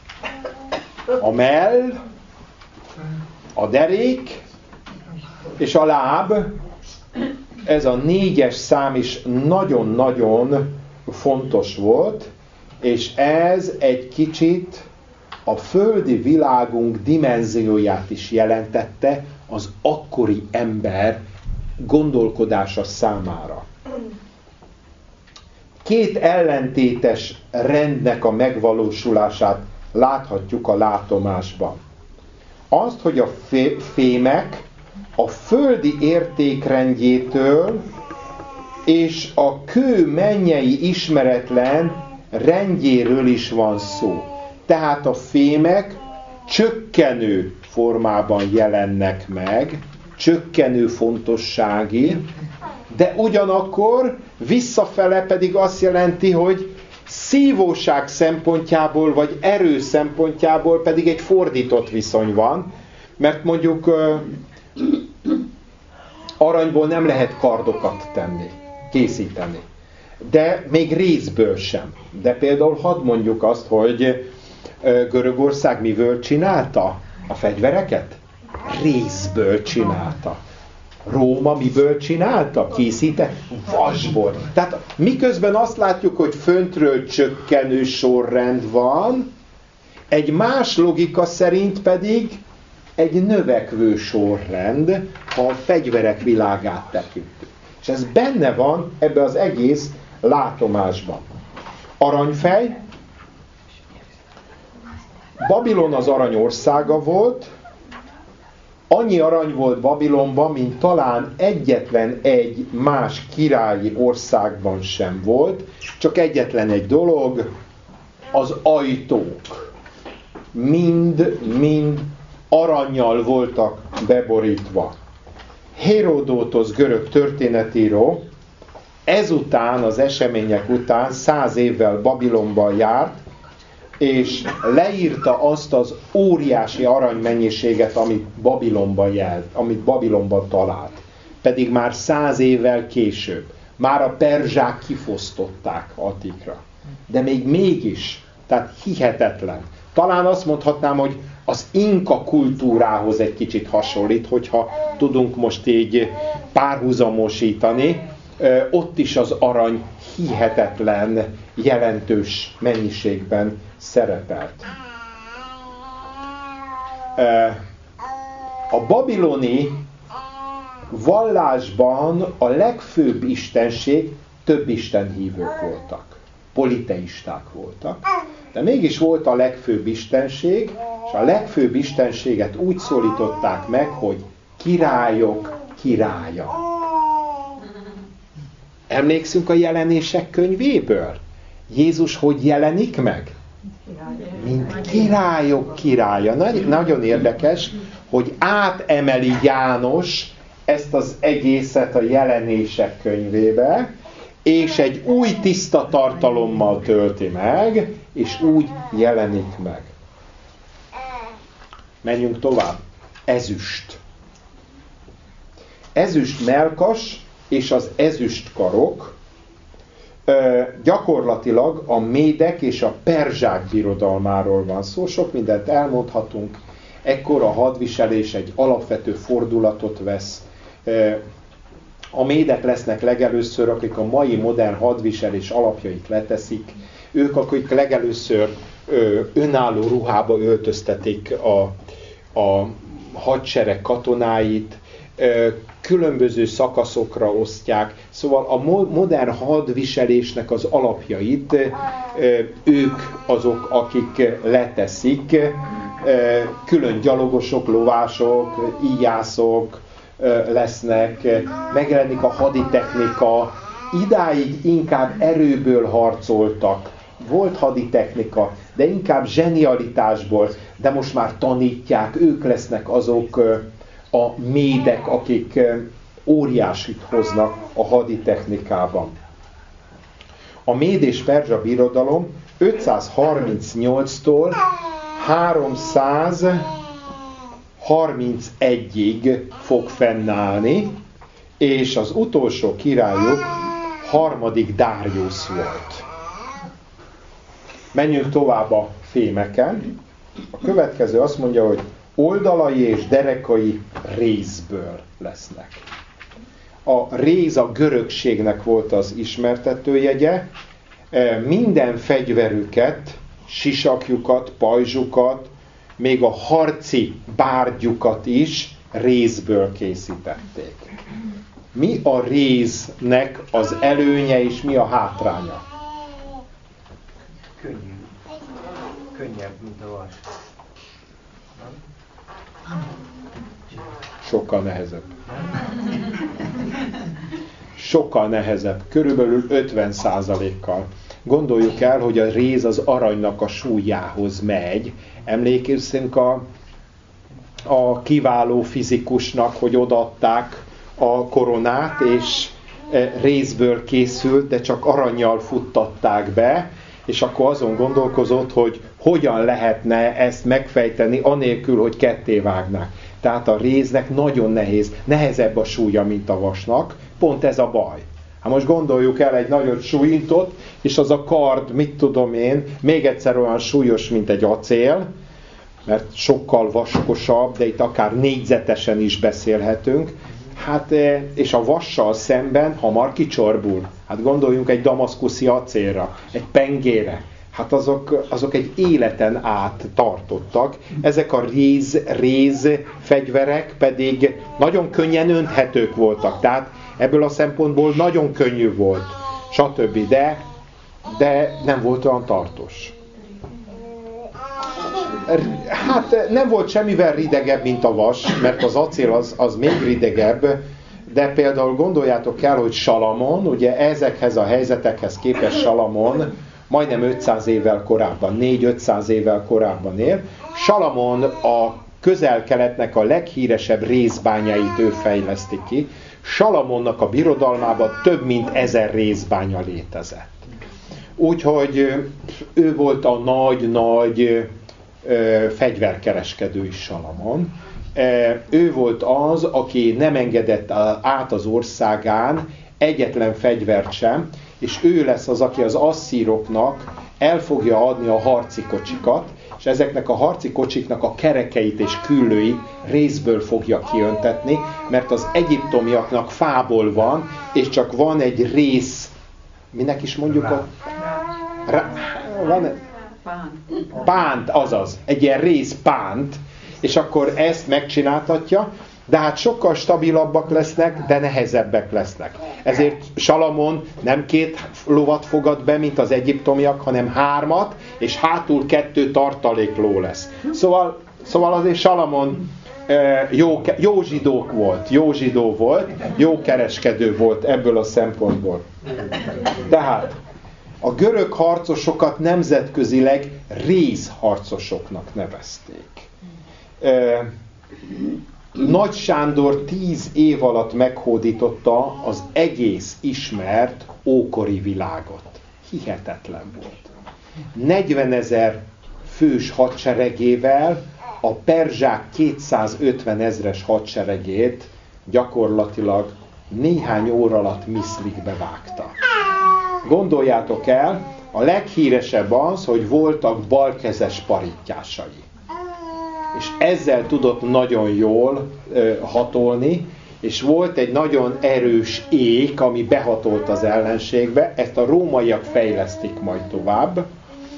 a mell, a derék és a láb. Ez a 4-es szám is nagyon-nagyon fontos volt, és ez egy kicsit a földi világunk dimenzióját is jelentette az akkori ember gondolkodása számára. 2 ellentétes rendnek a megvalósulását láthatjuk a látomásban. Azt, hogy a fémek a földi értékrendjétől és a kő mennyei ismeretlen rendjéről is van szó. Tehát a fémek csökkenő formában jelennek meg, csökkenő fontossági, de ugyanakkor visszafele pedig azt jelenti, hogy szívóság szempontjából, vagy erő szempontjából pedig egy fordított viszony van, mert mondjuk aranyból nem lehet kardokat készíteni. De még rézből sem. De például hadd mondjuk azt, hogy Görögország miből csinálta a fegyvereket? Rézből csinálta. Róma miből csinálta? Vasból. Tehát miközben azt látjuk, hogy föntről csökkenő sorrend van, egy más logika szerint pedig egy növekvő sorrend, ha a fegyverek világát tekintjük. És ez benne van ebbe az egész látomásban. Aranyfej. Babilon az aranyországa volt. Annyi arany volt Babilonban, mint talán egyetlen egy más királyi országban sem volt. Csak egyetlen egy dolog, az ajtók. Mind arannyal voltak beborítva. Hérodótosz görög történetíró ezután, az események után 100 évvel Babilonban járt, és leírta azt az óriási aranymennyiséget, amit Babilonban talált. Pedig már 100 évvel később. Már a perzsák kifosztották Attikra. De még mégis, tehát hihetetlen. Talán azt mondhatnám, hogy az inka kultúrához egy kicsit hasonlít, hogyha tudunk most így párhuzamosítani, ott is az arany hihetetlen, jelentős mennyiségben szerepelt. A babiloni vallásban a legfőbb istenség több istenhívők voltak. Politeisták voltak. De mégis volt a legfőbb istenség, és a legfőbb istenséget úgy szólították meg, hogy királyok királya. Emlékszünk a Jelenések könyvéből? Jézus hogy jelenik meg? Mint királyok királya. Nagyon érdekes, hogy átemeli János ezt az egészet a Jelenések könyvébe, és egy új tiszta tartalommal tölti meg, és úgy jelenik meg. Menjünk tovább. Ezüst. Ezüst mellkas és az ezüst karok gyakorlatilag a médek és a perzsák birodalmáról van szó. Sok mindent elmondhatunk. Ekkor a hadviselés egy alapvető fordulatot vesz. A médek lesznek legelőször, akik a mai modern hadviselés alapjait leteszik. Ők, akik legelőször önálló ruhába öltöztetik a hadsereg katonáit, különböző szakaszokra osztják. Szóval a modern hadviselésnek az alapjait ők azok, akik leteszik. Külön gyalogosok, lovások, íjászok lesznek, megjelenik a haditechnika. Idáig inkább erőből harcoltak. Volt haditechnika, de inkább zsenialitásból, de most már tanítják, ők lesznek azok a médek, akik óriásit hoznak a haditechnikában. A méd és perzsa birodalom 538-tól 331-ig fog fennállni, és az utolsó királyuk harmadik Dáriusz volt. Menjünk tovább a fémeken. A következő azt mondja, hogy oldalai és derekai rézből lesznek. A réz a görögségnek volt az ismertetőjegye. Minden fegyverüket, sisakjukat, pajzsukat, még a harci bárgyukat is rézből készítették. Mi a réznek az előnye és mi a hátránya? Könnyű. Könnyebb, mint a vas. Sokkal nehezebb. Sokkal nehezebb. Körülbelül 50%-kal. Gondoljuk el, hogy a réz az aranynak a súlyához megy. Emlékezzünk a kiváló fizikusnak, hogy odaadták a koronát, és rézből készült, de csak arannyal futtatták be, és akkor azon gondolkozott, hogy hogyan lehetne ezt megfejteni, anélkül, hogy ketté vágnák. Tehát a réznek nagyon nehéz, nehezebb a súlya, mint a vasnak. Pont ez a baj. Hát most gondoljuk el egy nagyot súlyintot, és az a kard, mit tudom én, még egyszer olyan súlyos, mint egy acél, mert sokkal vaskosabb, de itt akár négyzetesen is beszélhetünk. Hát, és a vassal szemben hamar kicsorbul. Hát gondoljunk egy damaszkuszi acélra, egy pengére. Hát azok egy életen át tartottak. Ezek a réz fegyverek pedig nagyon könnyen önthetők voltak. Tehát ebből a szempontból nagyon könnyű volt, stb. De nem volt olyan tartós. Hát nem volt semmivel ridegebb, mint a vas, mert az acél az még ridegebb, de például gondoljátok el, hogy Salamon, ugye ezekhez a helyzetekhez képest Salamon majdnem 500 évvel korábban, 4-500 évvel korábban él. Salamon a Közel-Keletnek a leghíresebb rézbányait ő fejleszti ki. Salamonnak a birodalmában több mint 1000 rézbánya létezett. Úgyhogy ő volt a nagy fegyverkereskedő is, Salamon. Ő volt az, aki nem engedett át az országán egyetlen fegyvert sem, és ő lesz az, aki az asszíroknak el fogja adni a harci kocsikat, és ezeknek a harci kocsiknak a kerekeit és küllőit részből fogja kiöntetni, mert az egyiptomiaknak fából van, és csak van egy rész, minek is mondjuk a... Pánt, azaz, egy ilyen részpánt, és akkor ezt megcsináltatja, de hát sokkal stabilabbak lesznek, de nehezebbek lesznek. Ezért Salamon nem 2 lovat fogad be, mint az egyiptomiak, hanem 3, és hátul 2 tartalékló lesz. Szóval azért Salamon jó zsidó volt, jó kereskedő volt ebből a szempontból. Tehát a görög harcosokat nemzetközileg rézharcosoknak nevezték. Nagy Sándor 10 év alatt meghódította az egész ismert ókori világot. Hihetetlen volt. 40 000 fős hadseregével a perzsák 250 000-es hadseregét gyakorlatilag néhány óra alatt miszlikbe vágta. Gondoljátok el, a leghíresebb az, hogy voltak balkezes parittyásai. És ezzel tudott nagyon jól hatolni, és volt egy nagyon erős ék, ami behatolt az ellenségbe, ezt a rómaiak fejlesztik majd tovább.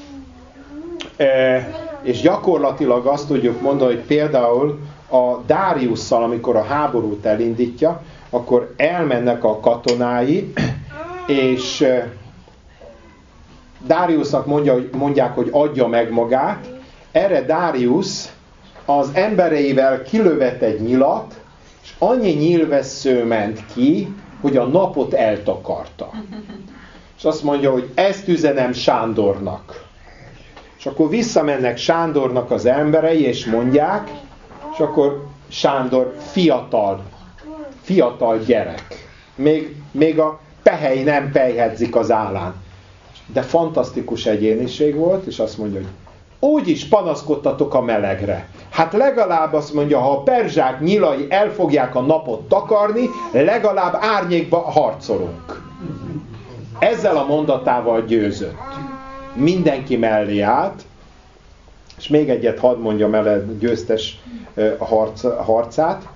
És gyakorlatilag azt tudjuk mondani, hogy például a Dáriusszal, amikor a háborút elindítja, akkor elmennek a katonái, és Dáriusznak mondják, hogy adja meg magát. Erre Dáriusz az embereivel kilövet egy nyilat, és annyi nyílvessző ment ki, hogy a napot eltakarta. És azt mondja, hogy ezt üzenem Sándornak. És akkor visszamennek Sándornak az emberei, és mondják, és akkor Sándor fiatal gyerek. Még a pehely nem pejhedzik az állán. De fantasztikus egyéniség volt, és azt mondja, hogy úgyis panaszkodtatok a melegre. Hát legalább azt mondja, ha a perzsák nyilai el fogják a napot takarni, legalább árnyékba harcolunk. Ezzel a mondatával győzött. Mindenki mellé állt, és még egyet hadd mondjam el győztes harcát.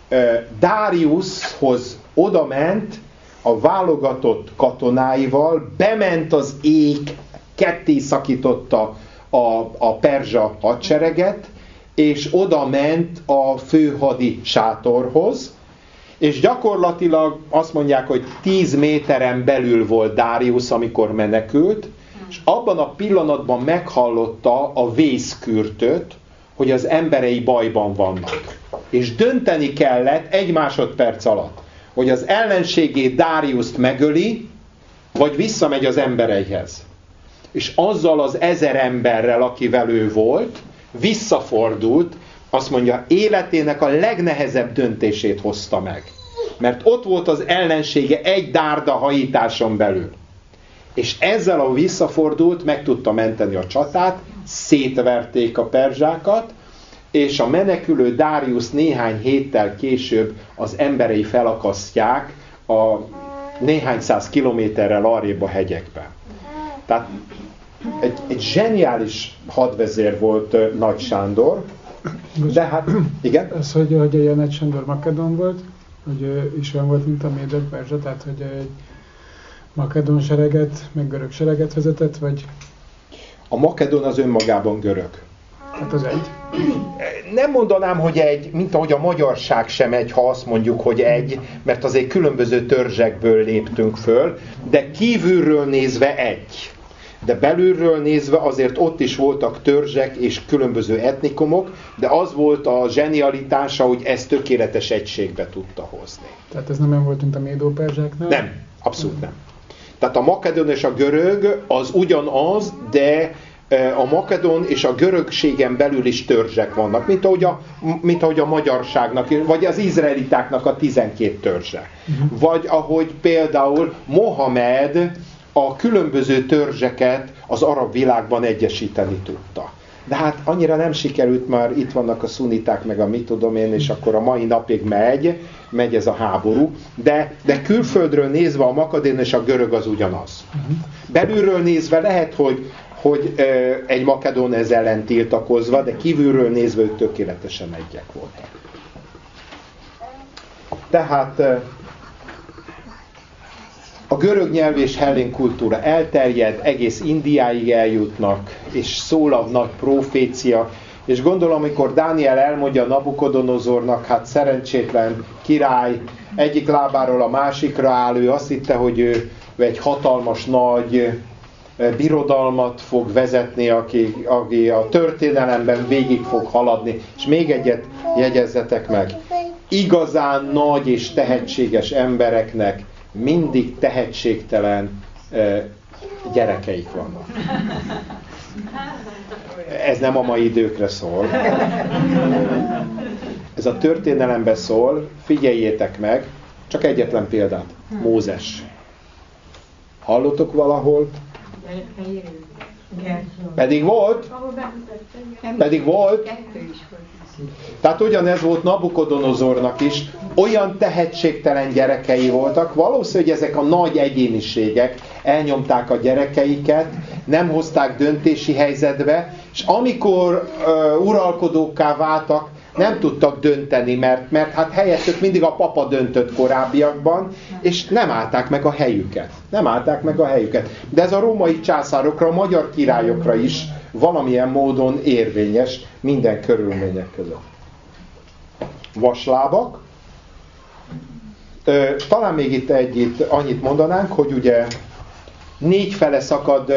Dáriuszhoz oda ment a válogatott katonáival, bement az ék, ketté szakította a perzsa hadsereget, és oda ment a főhadi sátorhoz, és gyakorlatilag azt mondják, hogy 10 méteren belül volt Dáriusz, amikor menekült, és abban a pillanatban meghallotta a vészkürtöt, hogy az emberei bajban vannak. És dönteni kellett 1 másodperc alatt, hogy az ellenségét Dáriuszt megöli, vagy visszamegy az embereihez. És azzal az 1000 emberrel, akivel ő volt, visszafordult, azt mondja, életének a legnehezebb döntését hozta meg. Mert ott volt az ellensége egy dárda hajításon belül. És ezzel a visszafordult, meg tudta menteni a csatát, szétverték a perzsákat, és a menekülő Dáriusz néhány héttel később az emberei felakasztják a néhány 100 kilométerrel arrébb a hegyekben. Tehát egy zseniális hadvezér volt Nagy Sándor, de hát, igen? Az, hogy a Nagy Sándor makedón volt, hogy is olyan volt, mint a médek perzsa, tehát hogy egy makedón sereget, meg görög sereget vezetett, vagy? A makedón az önmagában görög. Hát az egy. Nem mondanám, hogy egy, mint ahogy a magyarság sem egy, ha azt mondjuk, hogy egy, mert azért különböző törzsekből léptünk föl, de kívülről nézve egy. De belülről nézve azért ott is voltak törzsek és különböző etnikumok, de az volt a zsenialitása, hogy ezt tökéletes egységbe tudta hozni. Tehát ez nem olyan volt, mint a médó-perzsáknál? Nem, abszolút nem. Tehát a makedón és a görög az ugyanaz, de a makedón és a görögségen belül is törzsek vannak, mint ahogy a magyarságnak, vagy az izraelitáknak a 12 törzse. Vagy ahogy például Mohamed a különböző törzseket az arab világban egyesíteni tudta. De hát annyira nem sikerült, már itt vannak a szuniták, meg a mit tudom én, és akkor a mai napig megy ez a háború, de külföldről nézve a makedón és a görög az ugyanaz. Belülről nézve lehet, hogy egy makedón ez ellen tiltakozva, de kívülről nézve ők tökéletesen egyek voltak. Tehát a görög nyelv és hellén kultúra elterjed, egész Indiáig eljutnak, és szól a nagy profécia, és gondolom, amikor Dániel elmondja Nabukodonozornak, hát szerencsétlen király, egyik lábáról a másikra áll, ő azt hitte, hogy ő egy hatalmas nagy birodalmat fog vezetni, aki a történelemben végig fog haladni. És még egyet jegyezzetek meg. Igazán nagy és tehetséges embereknek mindig tehetségtelen gyerekeik vannak. Ez nem a mai időkre szól. Ez a történelemben szól, figyeljétek meg, csak egyetlen példát. Mózes. Hallottok valahol? Pedig volt. Pedig volt. Tehát ugyanez volt Nabukodonozornak is. Olyan tehetségtelen gyerekei voltak. Valószínű, hogy ezek a nagy egyéniségek elnyomták a gyerekeiket, nem hozták döntési helyzetbe, és amikor uralkodókká váltak, nem tudtak dönteni, mert hát helyettük mindig a papa döntött korábbiakban, és nem állták meg a helyüket. Nem állták meg a helyüket. De ez a római császárokra, a magyar királyokra is valamilyen módon érvényes minden körülmények között. Vaslábak. Talán még itt annyit mondanánk, hogy ugye 4 fele szakad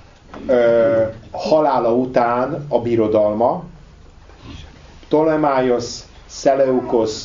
halála után a birodalma. Ptolemaiosz, Szeleukosz,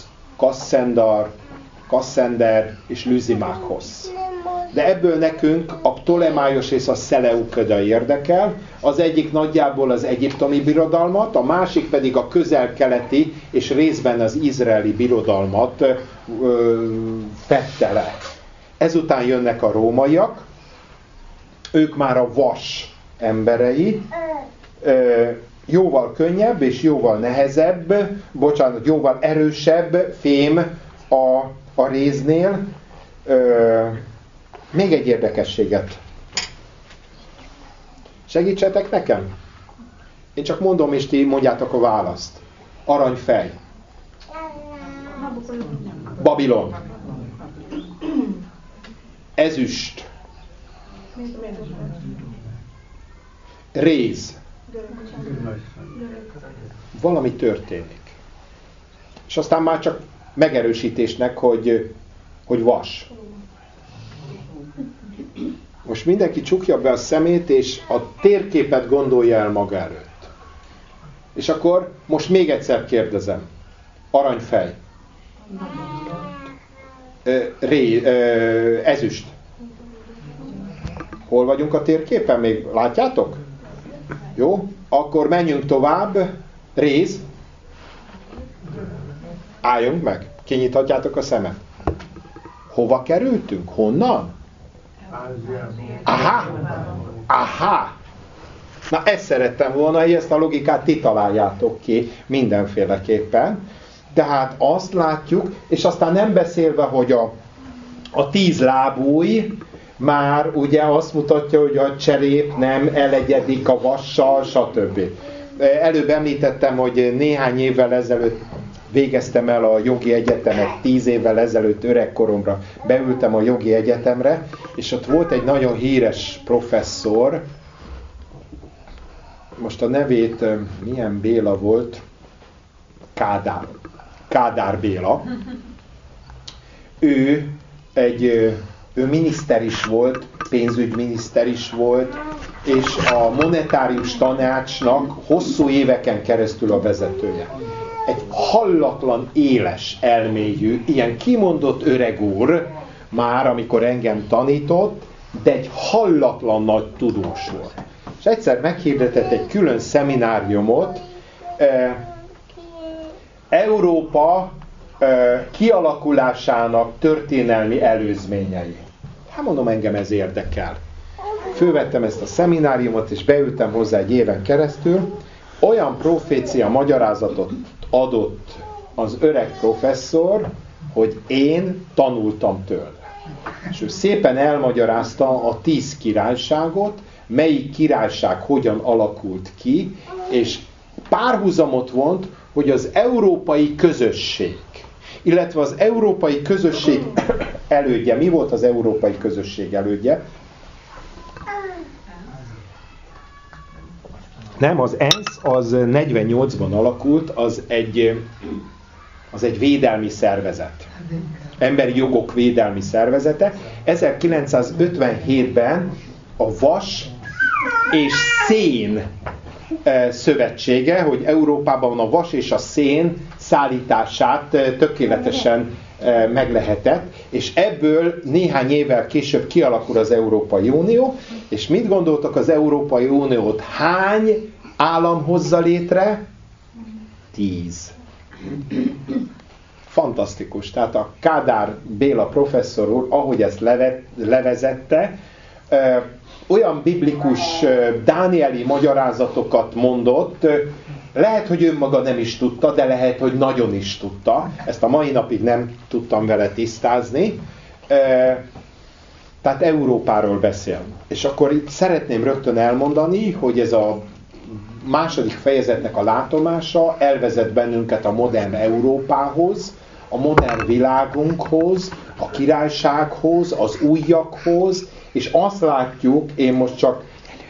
Kasszender és Lysimakhosz. De ebből nekünk a Ptolemaiosz és a Szeleukoda érdekel, az egyik nagyjából az egyiptomi birodalmat, a másik pedig a közel-keleti és részben az izraeli birodalmat fedte le. Ezután jönnek a rómaiak, ők már a vas emberei, jóval könnyebb és jóval nehezebb, jóval erősebb fém a réznél. Még egy érdekességet. Segítsetek nekem? Én csak mondom, és ti mondjátok a választ. Aranyfej. Babilon. Ezüst. Réz. Valami történik. És aztán már csak megerősítésnek, hogy vas. Most mindenki csukja be a szemét, és a térképet gondolja el maga előtt. És akkor most még egyszer kérdezem. Aranyfej. Ezüst. Hol vagyunk a térképen? Még látjátok? Jó? Akkor menjünk tovább. Réz. Álljunk meg. Kinyithatjátok a szemet. Hova kerültünk? Honnan? Aha! Na ezt szerettem volna, hogy ezt a logikát ti találjátok ki mindenféleképpen. Tehát azt látjuk, és aztán nem beszélve, hogy a 10 lábúj már ugye azt mutatja, hogy a cserép nem elegyedik a vassal, stb. Előbb említettem, hogy néhány évvel ezelőtt végeztem el a jogi egyetemet, 10 évvel ezelőtt öregkoromra beültem a jogi egyetemre, és ott volt egy nagyon híres professzor, most a nevét milyen Béla volt? Kádár Béla. Ő miniszter is volt, pénzügyminiszter is volt, és a monetárius tanácsnak hosszú éveken keresztül a vezetője. Egy hallatlan éles elmélyű, ilyen kimondott öreg úr, már amikor engem tanított, de egy hallatlan nagy tudós volt. És egyszer meghirdetett egy külön szemináriumot, Európa kialakulásának történelmi előzményei. Hát mondom, engem ez érdekel. Fölvettem ezt a szemináriumot, és beültem hozzá egy éven keresztül. Olyan profécia magyarázatot adott az öreg professzor, hogy én tanultam tőle. És ő szépen elmagyarázta a 10 királyságot, melyik királyság hogyan alakult ki, és párhuzamot vont, hogy az európai közösség, illetve az európai közösség elődje. Mi volt az európai közösség elődje? Nem, az ENSZ az 48-ban alakult, az egy védelmi szervezet. Emberi jogok védelmi szervezete. 1957-ben a vas és szén szövetsége, hogy Európában a vas és a szén szállítását tökéletesen meglehetett, és ebből néhány évvel később kialakul az Európai Unió, és mit gondoltak, az Európai Uniót hány állam hozza létre? 10. Fantasztikus. Tehát a Kádár Béla professzor úr, ahogy ezt levezette, olyan biblikus dánieli magyarázatokat mondott, lehet, hogy önmaga nem is tudta, de lehet, hogy nagyon is tudta. Ezt a mai napig nem tudtam vele tisztázni. Tehát Európáról beszél. És akkor itt szeretném rögtön elmondani, hogy ez a második fejezetnek a látomása elvezet bennünket a modern Európához, a modern világunkhoz, a királysághoz, az újakhoz, és azt látjuk, én most csak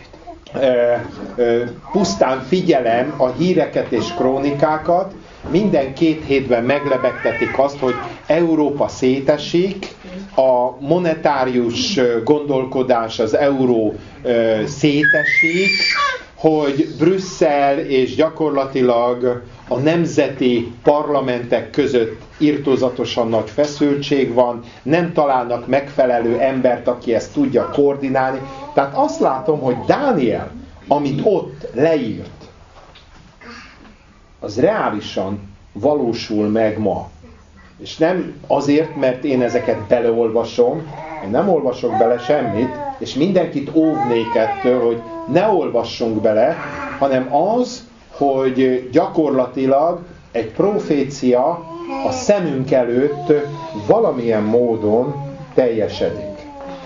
pusztán figyelem a híreket és krónikákat, minden 2 hétben meglebegtetik azt, hogy Európa szétesik, a monetárius gondolkodás, az euró szétesik, hogy Brüsszel és gyakorlatilag a nemzeti parlamentek között irtózatosan nagy feszültség van, nem találnak megfelelő embert, aki ezt tudja koordinálni. Tehát azt látom, hogy Dániel, amit ott leírt, az reálisan valósul meg ma. És nem azért, mert én ezeket beleolvasom, én nem olvasok bele semmit, és mindenkit óvnék ettől, hogy ne olvassunk bele, hanem az, hogy gyakorlatilag egy profécia a szemünk előtt valamilyen módon teljesedik.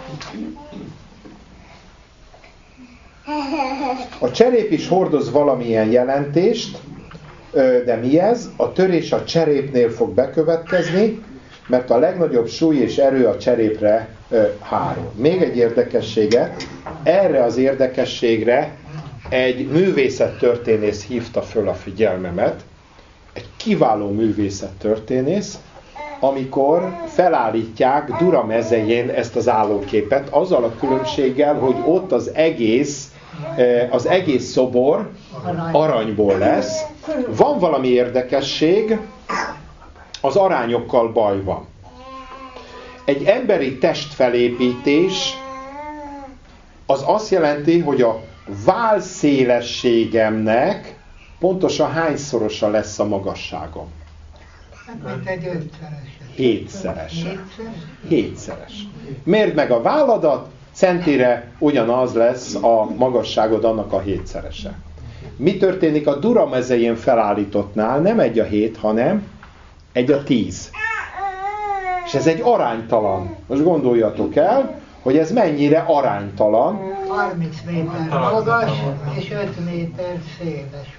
A cserép is hordoz valamilyen jelentést, de mi ez? A törés a cserépnél fog bekövetkezni, mert a legnagyobb súly és erő a cserépre hárul. Még egy érdekessége, erre az érdekességre egy művészettörténész hívta föl a figyelmemet, egy kiváló művészettörténész, amikor felállítják Dura mezején ezt az állóképet, azzal a különbséggel, hogy ott az egész szobor aranyból lesz. Van valami érdekesség, az arányokkal baj van. Egy emberi testfelépítés az azt jelenti, hogy a válszélességemnek pontosan hányszorosa lesz a magasságom? Mint egy 7-szeres. 7-szeres. Mérd meg a válladat, centire ugyanaz lesz a magasságod annak a 7-szerese. Mi történik a Dura mezején felállítottnál? Nem 1 a 7, hanem 1 a 10. És ez egy aránytalan. Most gondoljatok el, hogy ez mennyire aránytalan. 30 méter magas és 5 méter széles.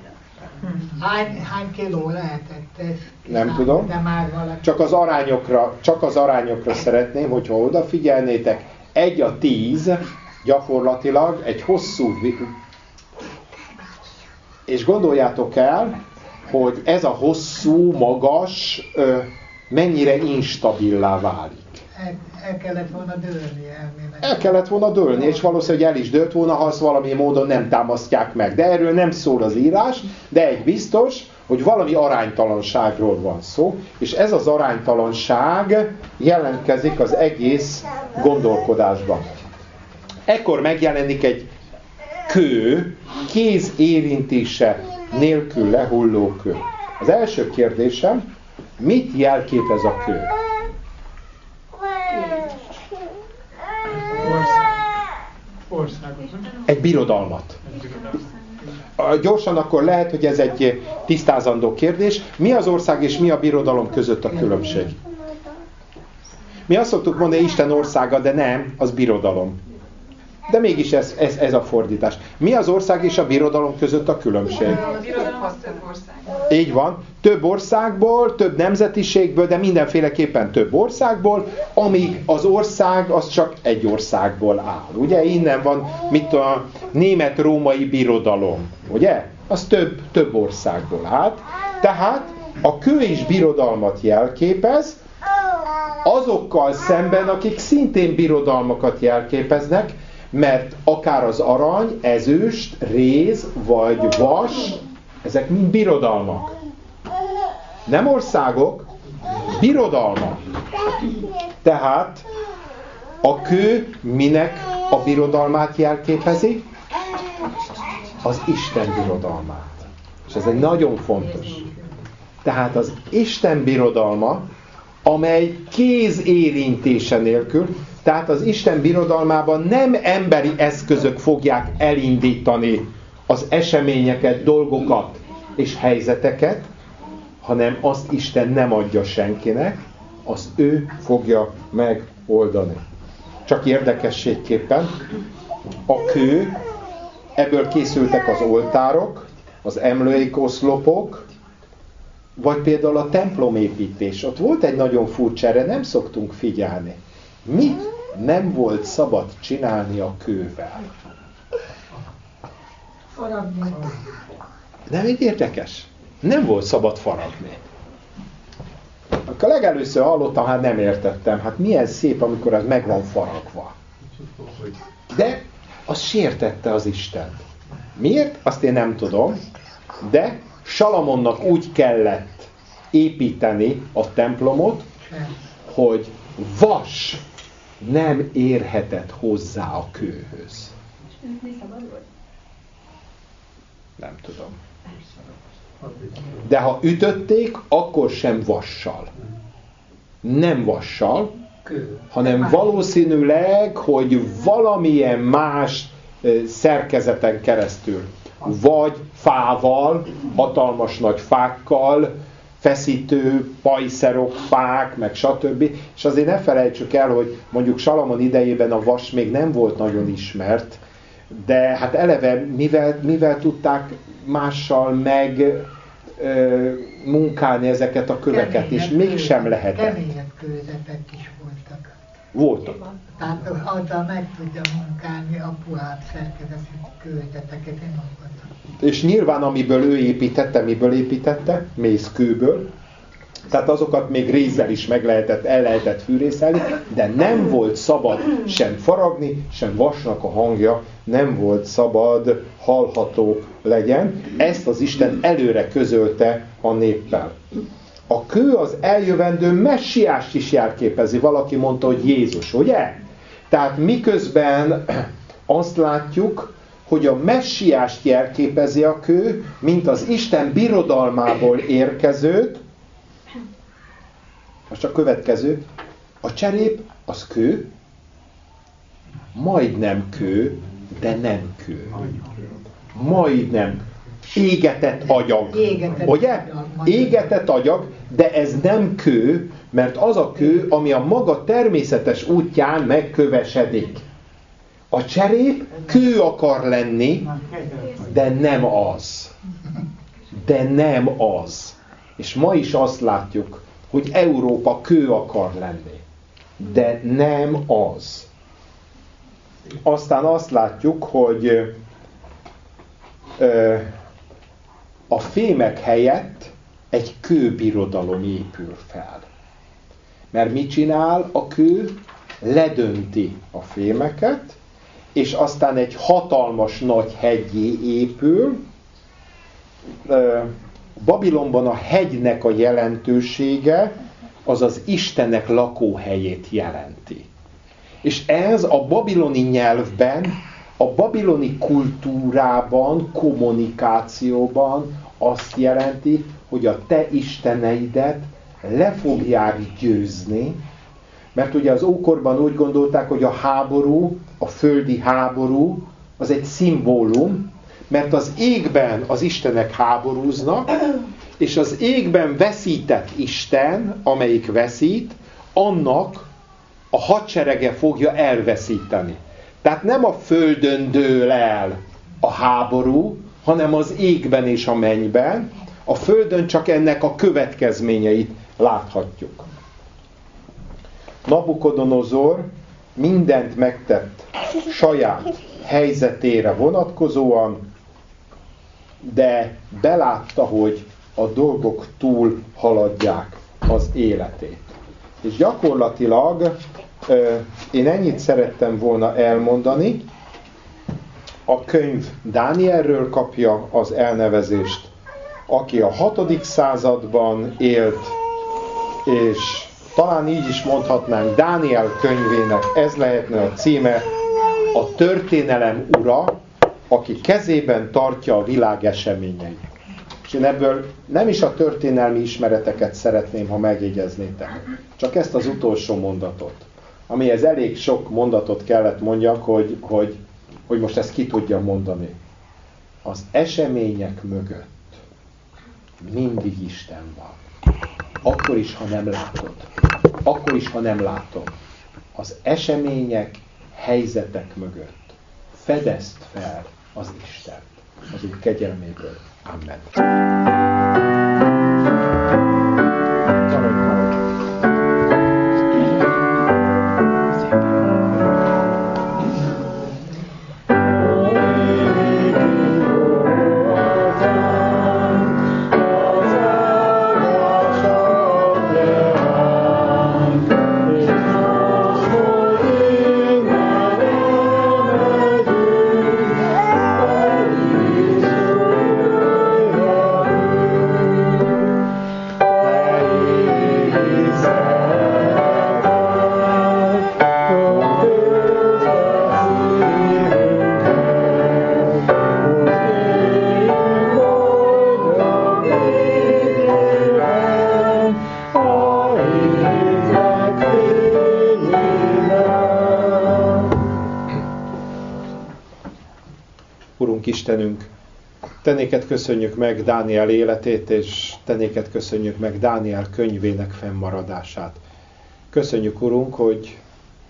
Hány kiló lehetett ez? Nem tudom. De már valaki... Csak az arányokra szeretném, hogyha odafigyelnétek, 1 a 10 gyakorlatilag egy hosszú... És gondoljátok el, hogy ez a hosszú, magas mennyire instabilá válik. El kellett volna dőlni elmének. El kellett volna dőlni, és valószínűleg el is dőlt volna, ha azt valami módon nem támasztják meg. De erről nem szól az írás, de egy biztos, hogy valami aránytalanságról van szó, és ez az aránytalanság jelentkezik az egész gondolkodásban. Ekkor megjelenik egy kő, kéz érintése nélkül lehulló kő. Az első kérdésem, mit jelképez a kő? Egy birodalmat. Gyorsan akkor lehet, hogy ez egy tisztázandó kérdés. Mi az ország és mi a birodalom között a különbség? Mi azt szoktuk mondani, Isten országa, de nem, az birodalom. De mégis ez a fordítás. Mi az ország és a birodalom között a különbség? A birodalom az több ország. Így van. Több országból, több nemzetiségből, de mindenféleképpen több országból, amíg az ország az csak egy országból áll. Ugye? Innen van a német-római birodalom. Ugye? Az több országból áll. Tehát a kő is birodalmat jelképez, azokkal szemben, akik szintén birodalmakat jelképeznek, mert akár az arany, ezüst, réz vagy vas, ezek mind birodalmak. Nem országok, birodalmak. Tehát a kő minek a birodalmát jelképezi? Az Isten birodalmát. És ez egy nagyon fontos. Tehát az Isten birodalma, amely kéz érintése nélkül, tehát az Isten birodalmában nem emberi eszközök fogják elindítani az eseményeket, dolgokat és helyzeteket, hanem azt Isten nem adja senkinek, azt ő fogja megoldani. Csak érdekességképpen a kő, ebből készültek az oltárok, az emlékoszlopok, vagy például a templomépítés. Ott volt egy nagyon furcsa, erre nem szoktunk figyelni. Mit nem volt szabad csinálni a kővel? Faragni. Nem így érdekes? Nem volt szabad faragni. Akkor legelőször hallottam, hát nem értettem. Hát milyen szép, amikor ez meg van faragva. De az sértette az Istent. Miért? Azt én nem tudom. De Salamonnak úgy kellett építeni a templomot, hogy vas nem érhetett hozzá a kőhöz. Nem tudom. De ha ütötték, akkor sem vassal. Nem vassal, hanem valószínűleg, hogy valamilyen más szerkezeten keresztül. Vagy fával, hatalmas nagy fákkal, feszítő, pajszerok, fák, meg stb. És azért ne felejtsük el, hogy mondjuk Salamon idejében a vas még nem volt nagyon ismert, de hát eleve mivel tudták mással meg munkálni ezeket a köveket, és mégsem lehetett. Keményebb kőzetek is voltak. Voltak. Tehát azzal meg tudja munkálni a puhább szerkezetű kőzeteket, én mondtam. És nyilván amiből ő építette, miből építette? Mészkőből. Tehát azokat még rézzel is el lehetett fűrészelni, de nem volt szabad sem faragni, sem vasnak a hangja nem volt szabad hallható legyen. Ezt az Isten előre közölte a néppel. A kő az eljövendő messiást is jelképezi. Valaki mondta, hogy Jézus, ugye? Tehát miközben azt látjuk, hogy a messiást jelképezi a kő, mint az Isten birodalmából érkezőt. Most a következő. A cserép az kő, majdnem kő, de nem kő. Majdnem. Égetett agyag. Ugye? Égetett agyag, de ez nem kő, mert az a kő, ami a maga természetes útján megkövesedik. A cserép kő akar lenni, de nem az. De nem az. És ma is azt látjuk, hogy Európa kő akar lenni, de nem az. Aztán azt látjuk, hogy a fémek helyett egy kőbirodalom épül fel. Mert mit csinál a kő? Ledönti a fémeket, és aztán egy hatalmas nagy heggyé épül. Babilonban a hegynek a jelentősége az az Istenek lakóhelyét jelenti. És ez a babiloni nyelvben, a babiloni kultúrában, kommunikációban azt jelenti, hogy a te isteneidet le fogják győzni, mert ugye az ókorban úgy gondolták, hogy a háború, a földi háború, az egy szimbólum, mert az égben az istenek háborúznak, és az égben veszített Isten, amelyik veszít, annak a hadserege fogja elveszíteni. Tehát nem a földön dől el a háború, hanem az égben és a mennyben. A földön csak ennek a következményeit láthatjuk. Nabukodonozor mindent megtett saját helyzetére vonatkozóan, de belátta, hogy a dolgok túl haladják az életét. És gyakorlatilag én ennyit szerettem volna elmondani. A könyv Dánielről kapja az elnevezést, aki a 6. században élt, és talán így is mondhatnánk, Dániel könyvének ez lehetne a címe, a történelem ura, aki kezében tartja a világ eseményeit. És én ebből nem is a történelmi ismereteket szeretném, ha megjegyeznétek, csak ezt az utolsó mondatot, amihez elég sok mondatot kellett mondjak, hogy most ezt ki tudjam mondani. Az események mögött mindig Isten van. Akkor is, ha nem látod. Akkor is, ha nem látom. Az események, helyzetek mögött fedezd fel az Istent. Az ő kegyelméből. Amen. Istenünk, te néked köszönjük meg Dániel életét, és te néked köszönjük meg Dániel könyvének fennmaradását. Köszönjük, Urunk, hogy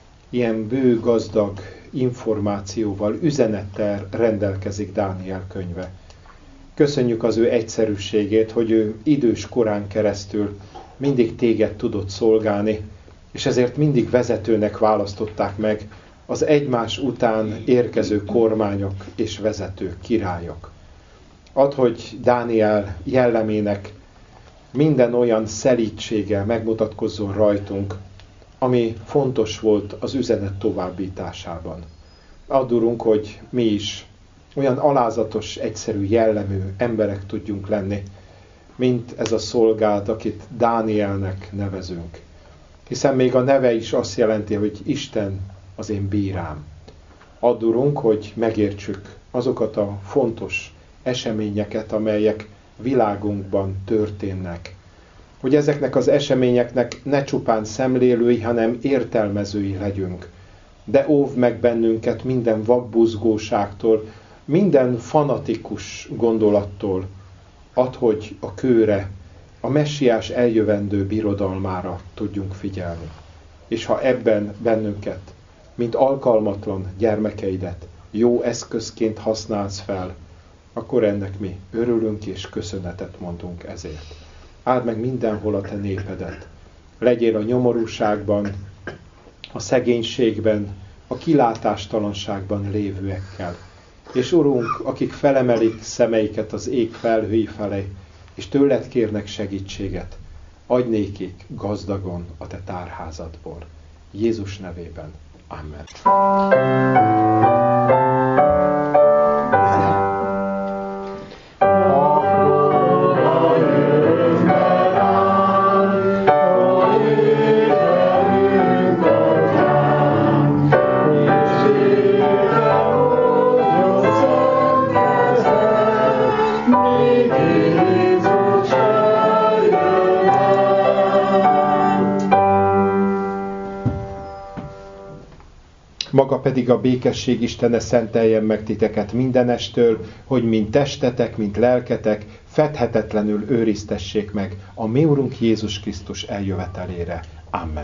ilyen bő, gazdag információval, üzenettel rendelkezik Dániel könyve. Köszönjük az ő egyszerűségét, hogy ő idős korán keresztül mindig téged tudott szolgálni, és ezért mindig vezetőnek választották meg az egymás után érkező kormányok és vezető királyok. Add, hogy Dániel jellemének minden olyan szelídséggel megmutatkozzon rajtunk, ami fontos volt az üzenet továbbításában. Add, Urunk, hogy mi is olyan alázatos, egyszerű jellemű emberek tudjunk lenni, mint ez a szolgád, akit Dánielnek nevezünk. Hiszen még a neve is azt jelenti, hogy Isten az én bírám. Add, Urunk, hogy megértsük azokat a fontos eseményeket, amelyek világunkban történnek. Hogy ezeknek az eseményeknek ne csupán szemlélői, hanem értelmezői legyünk. De óvd meg bennünket minden vakbuzgóságtól, minden fanatikus gondolattól. Add, hogy a kőre, a messiás eljövendő birodalmára tudjunk figyelni. És ha ebben bennünket, mint alkalmatlan gyermekeidet jó eszközként használsz fel, akkor ennek mi örülünk és köszönetet mondunk ezért. Áld meg mindenhol a te népedet. Legyél a nyomorúságban, a szegénységben, a kilátástalanságban lévőekkel. És Urunk, akik felemelik szemeiket az ég felhői felé, és tőled kérnek segítséget, adj nékik gazdagon a te tárházadból. Jézus nevében. Amen. Maga pedig a békesség Istene szenteljen meg titeket mindenestől, hogy mind testetek, mind lelketek fedhetetlenül őriztessék meg a mi Urunk Jézus Krisztus eljövetelére. Amen.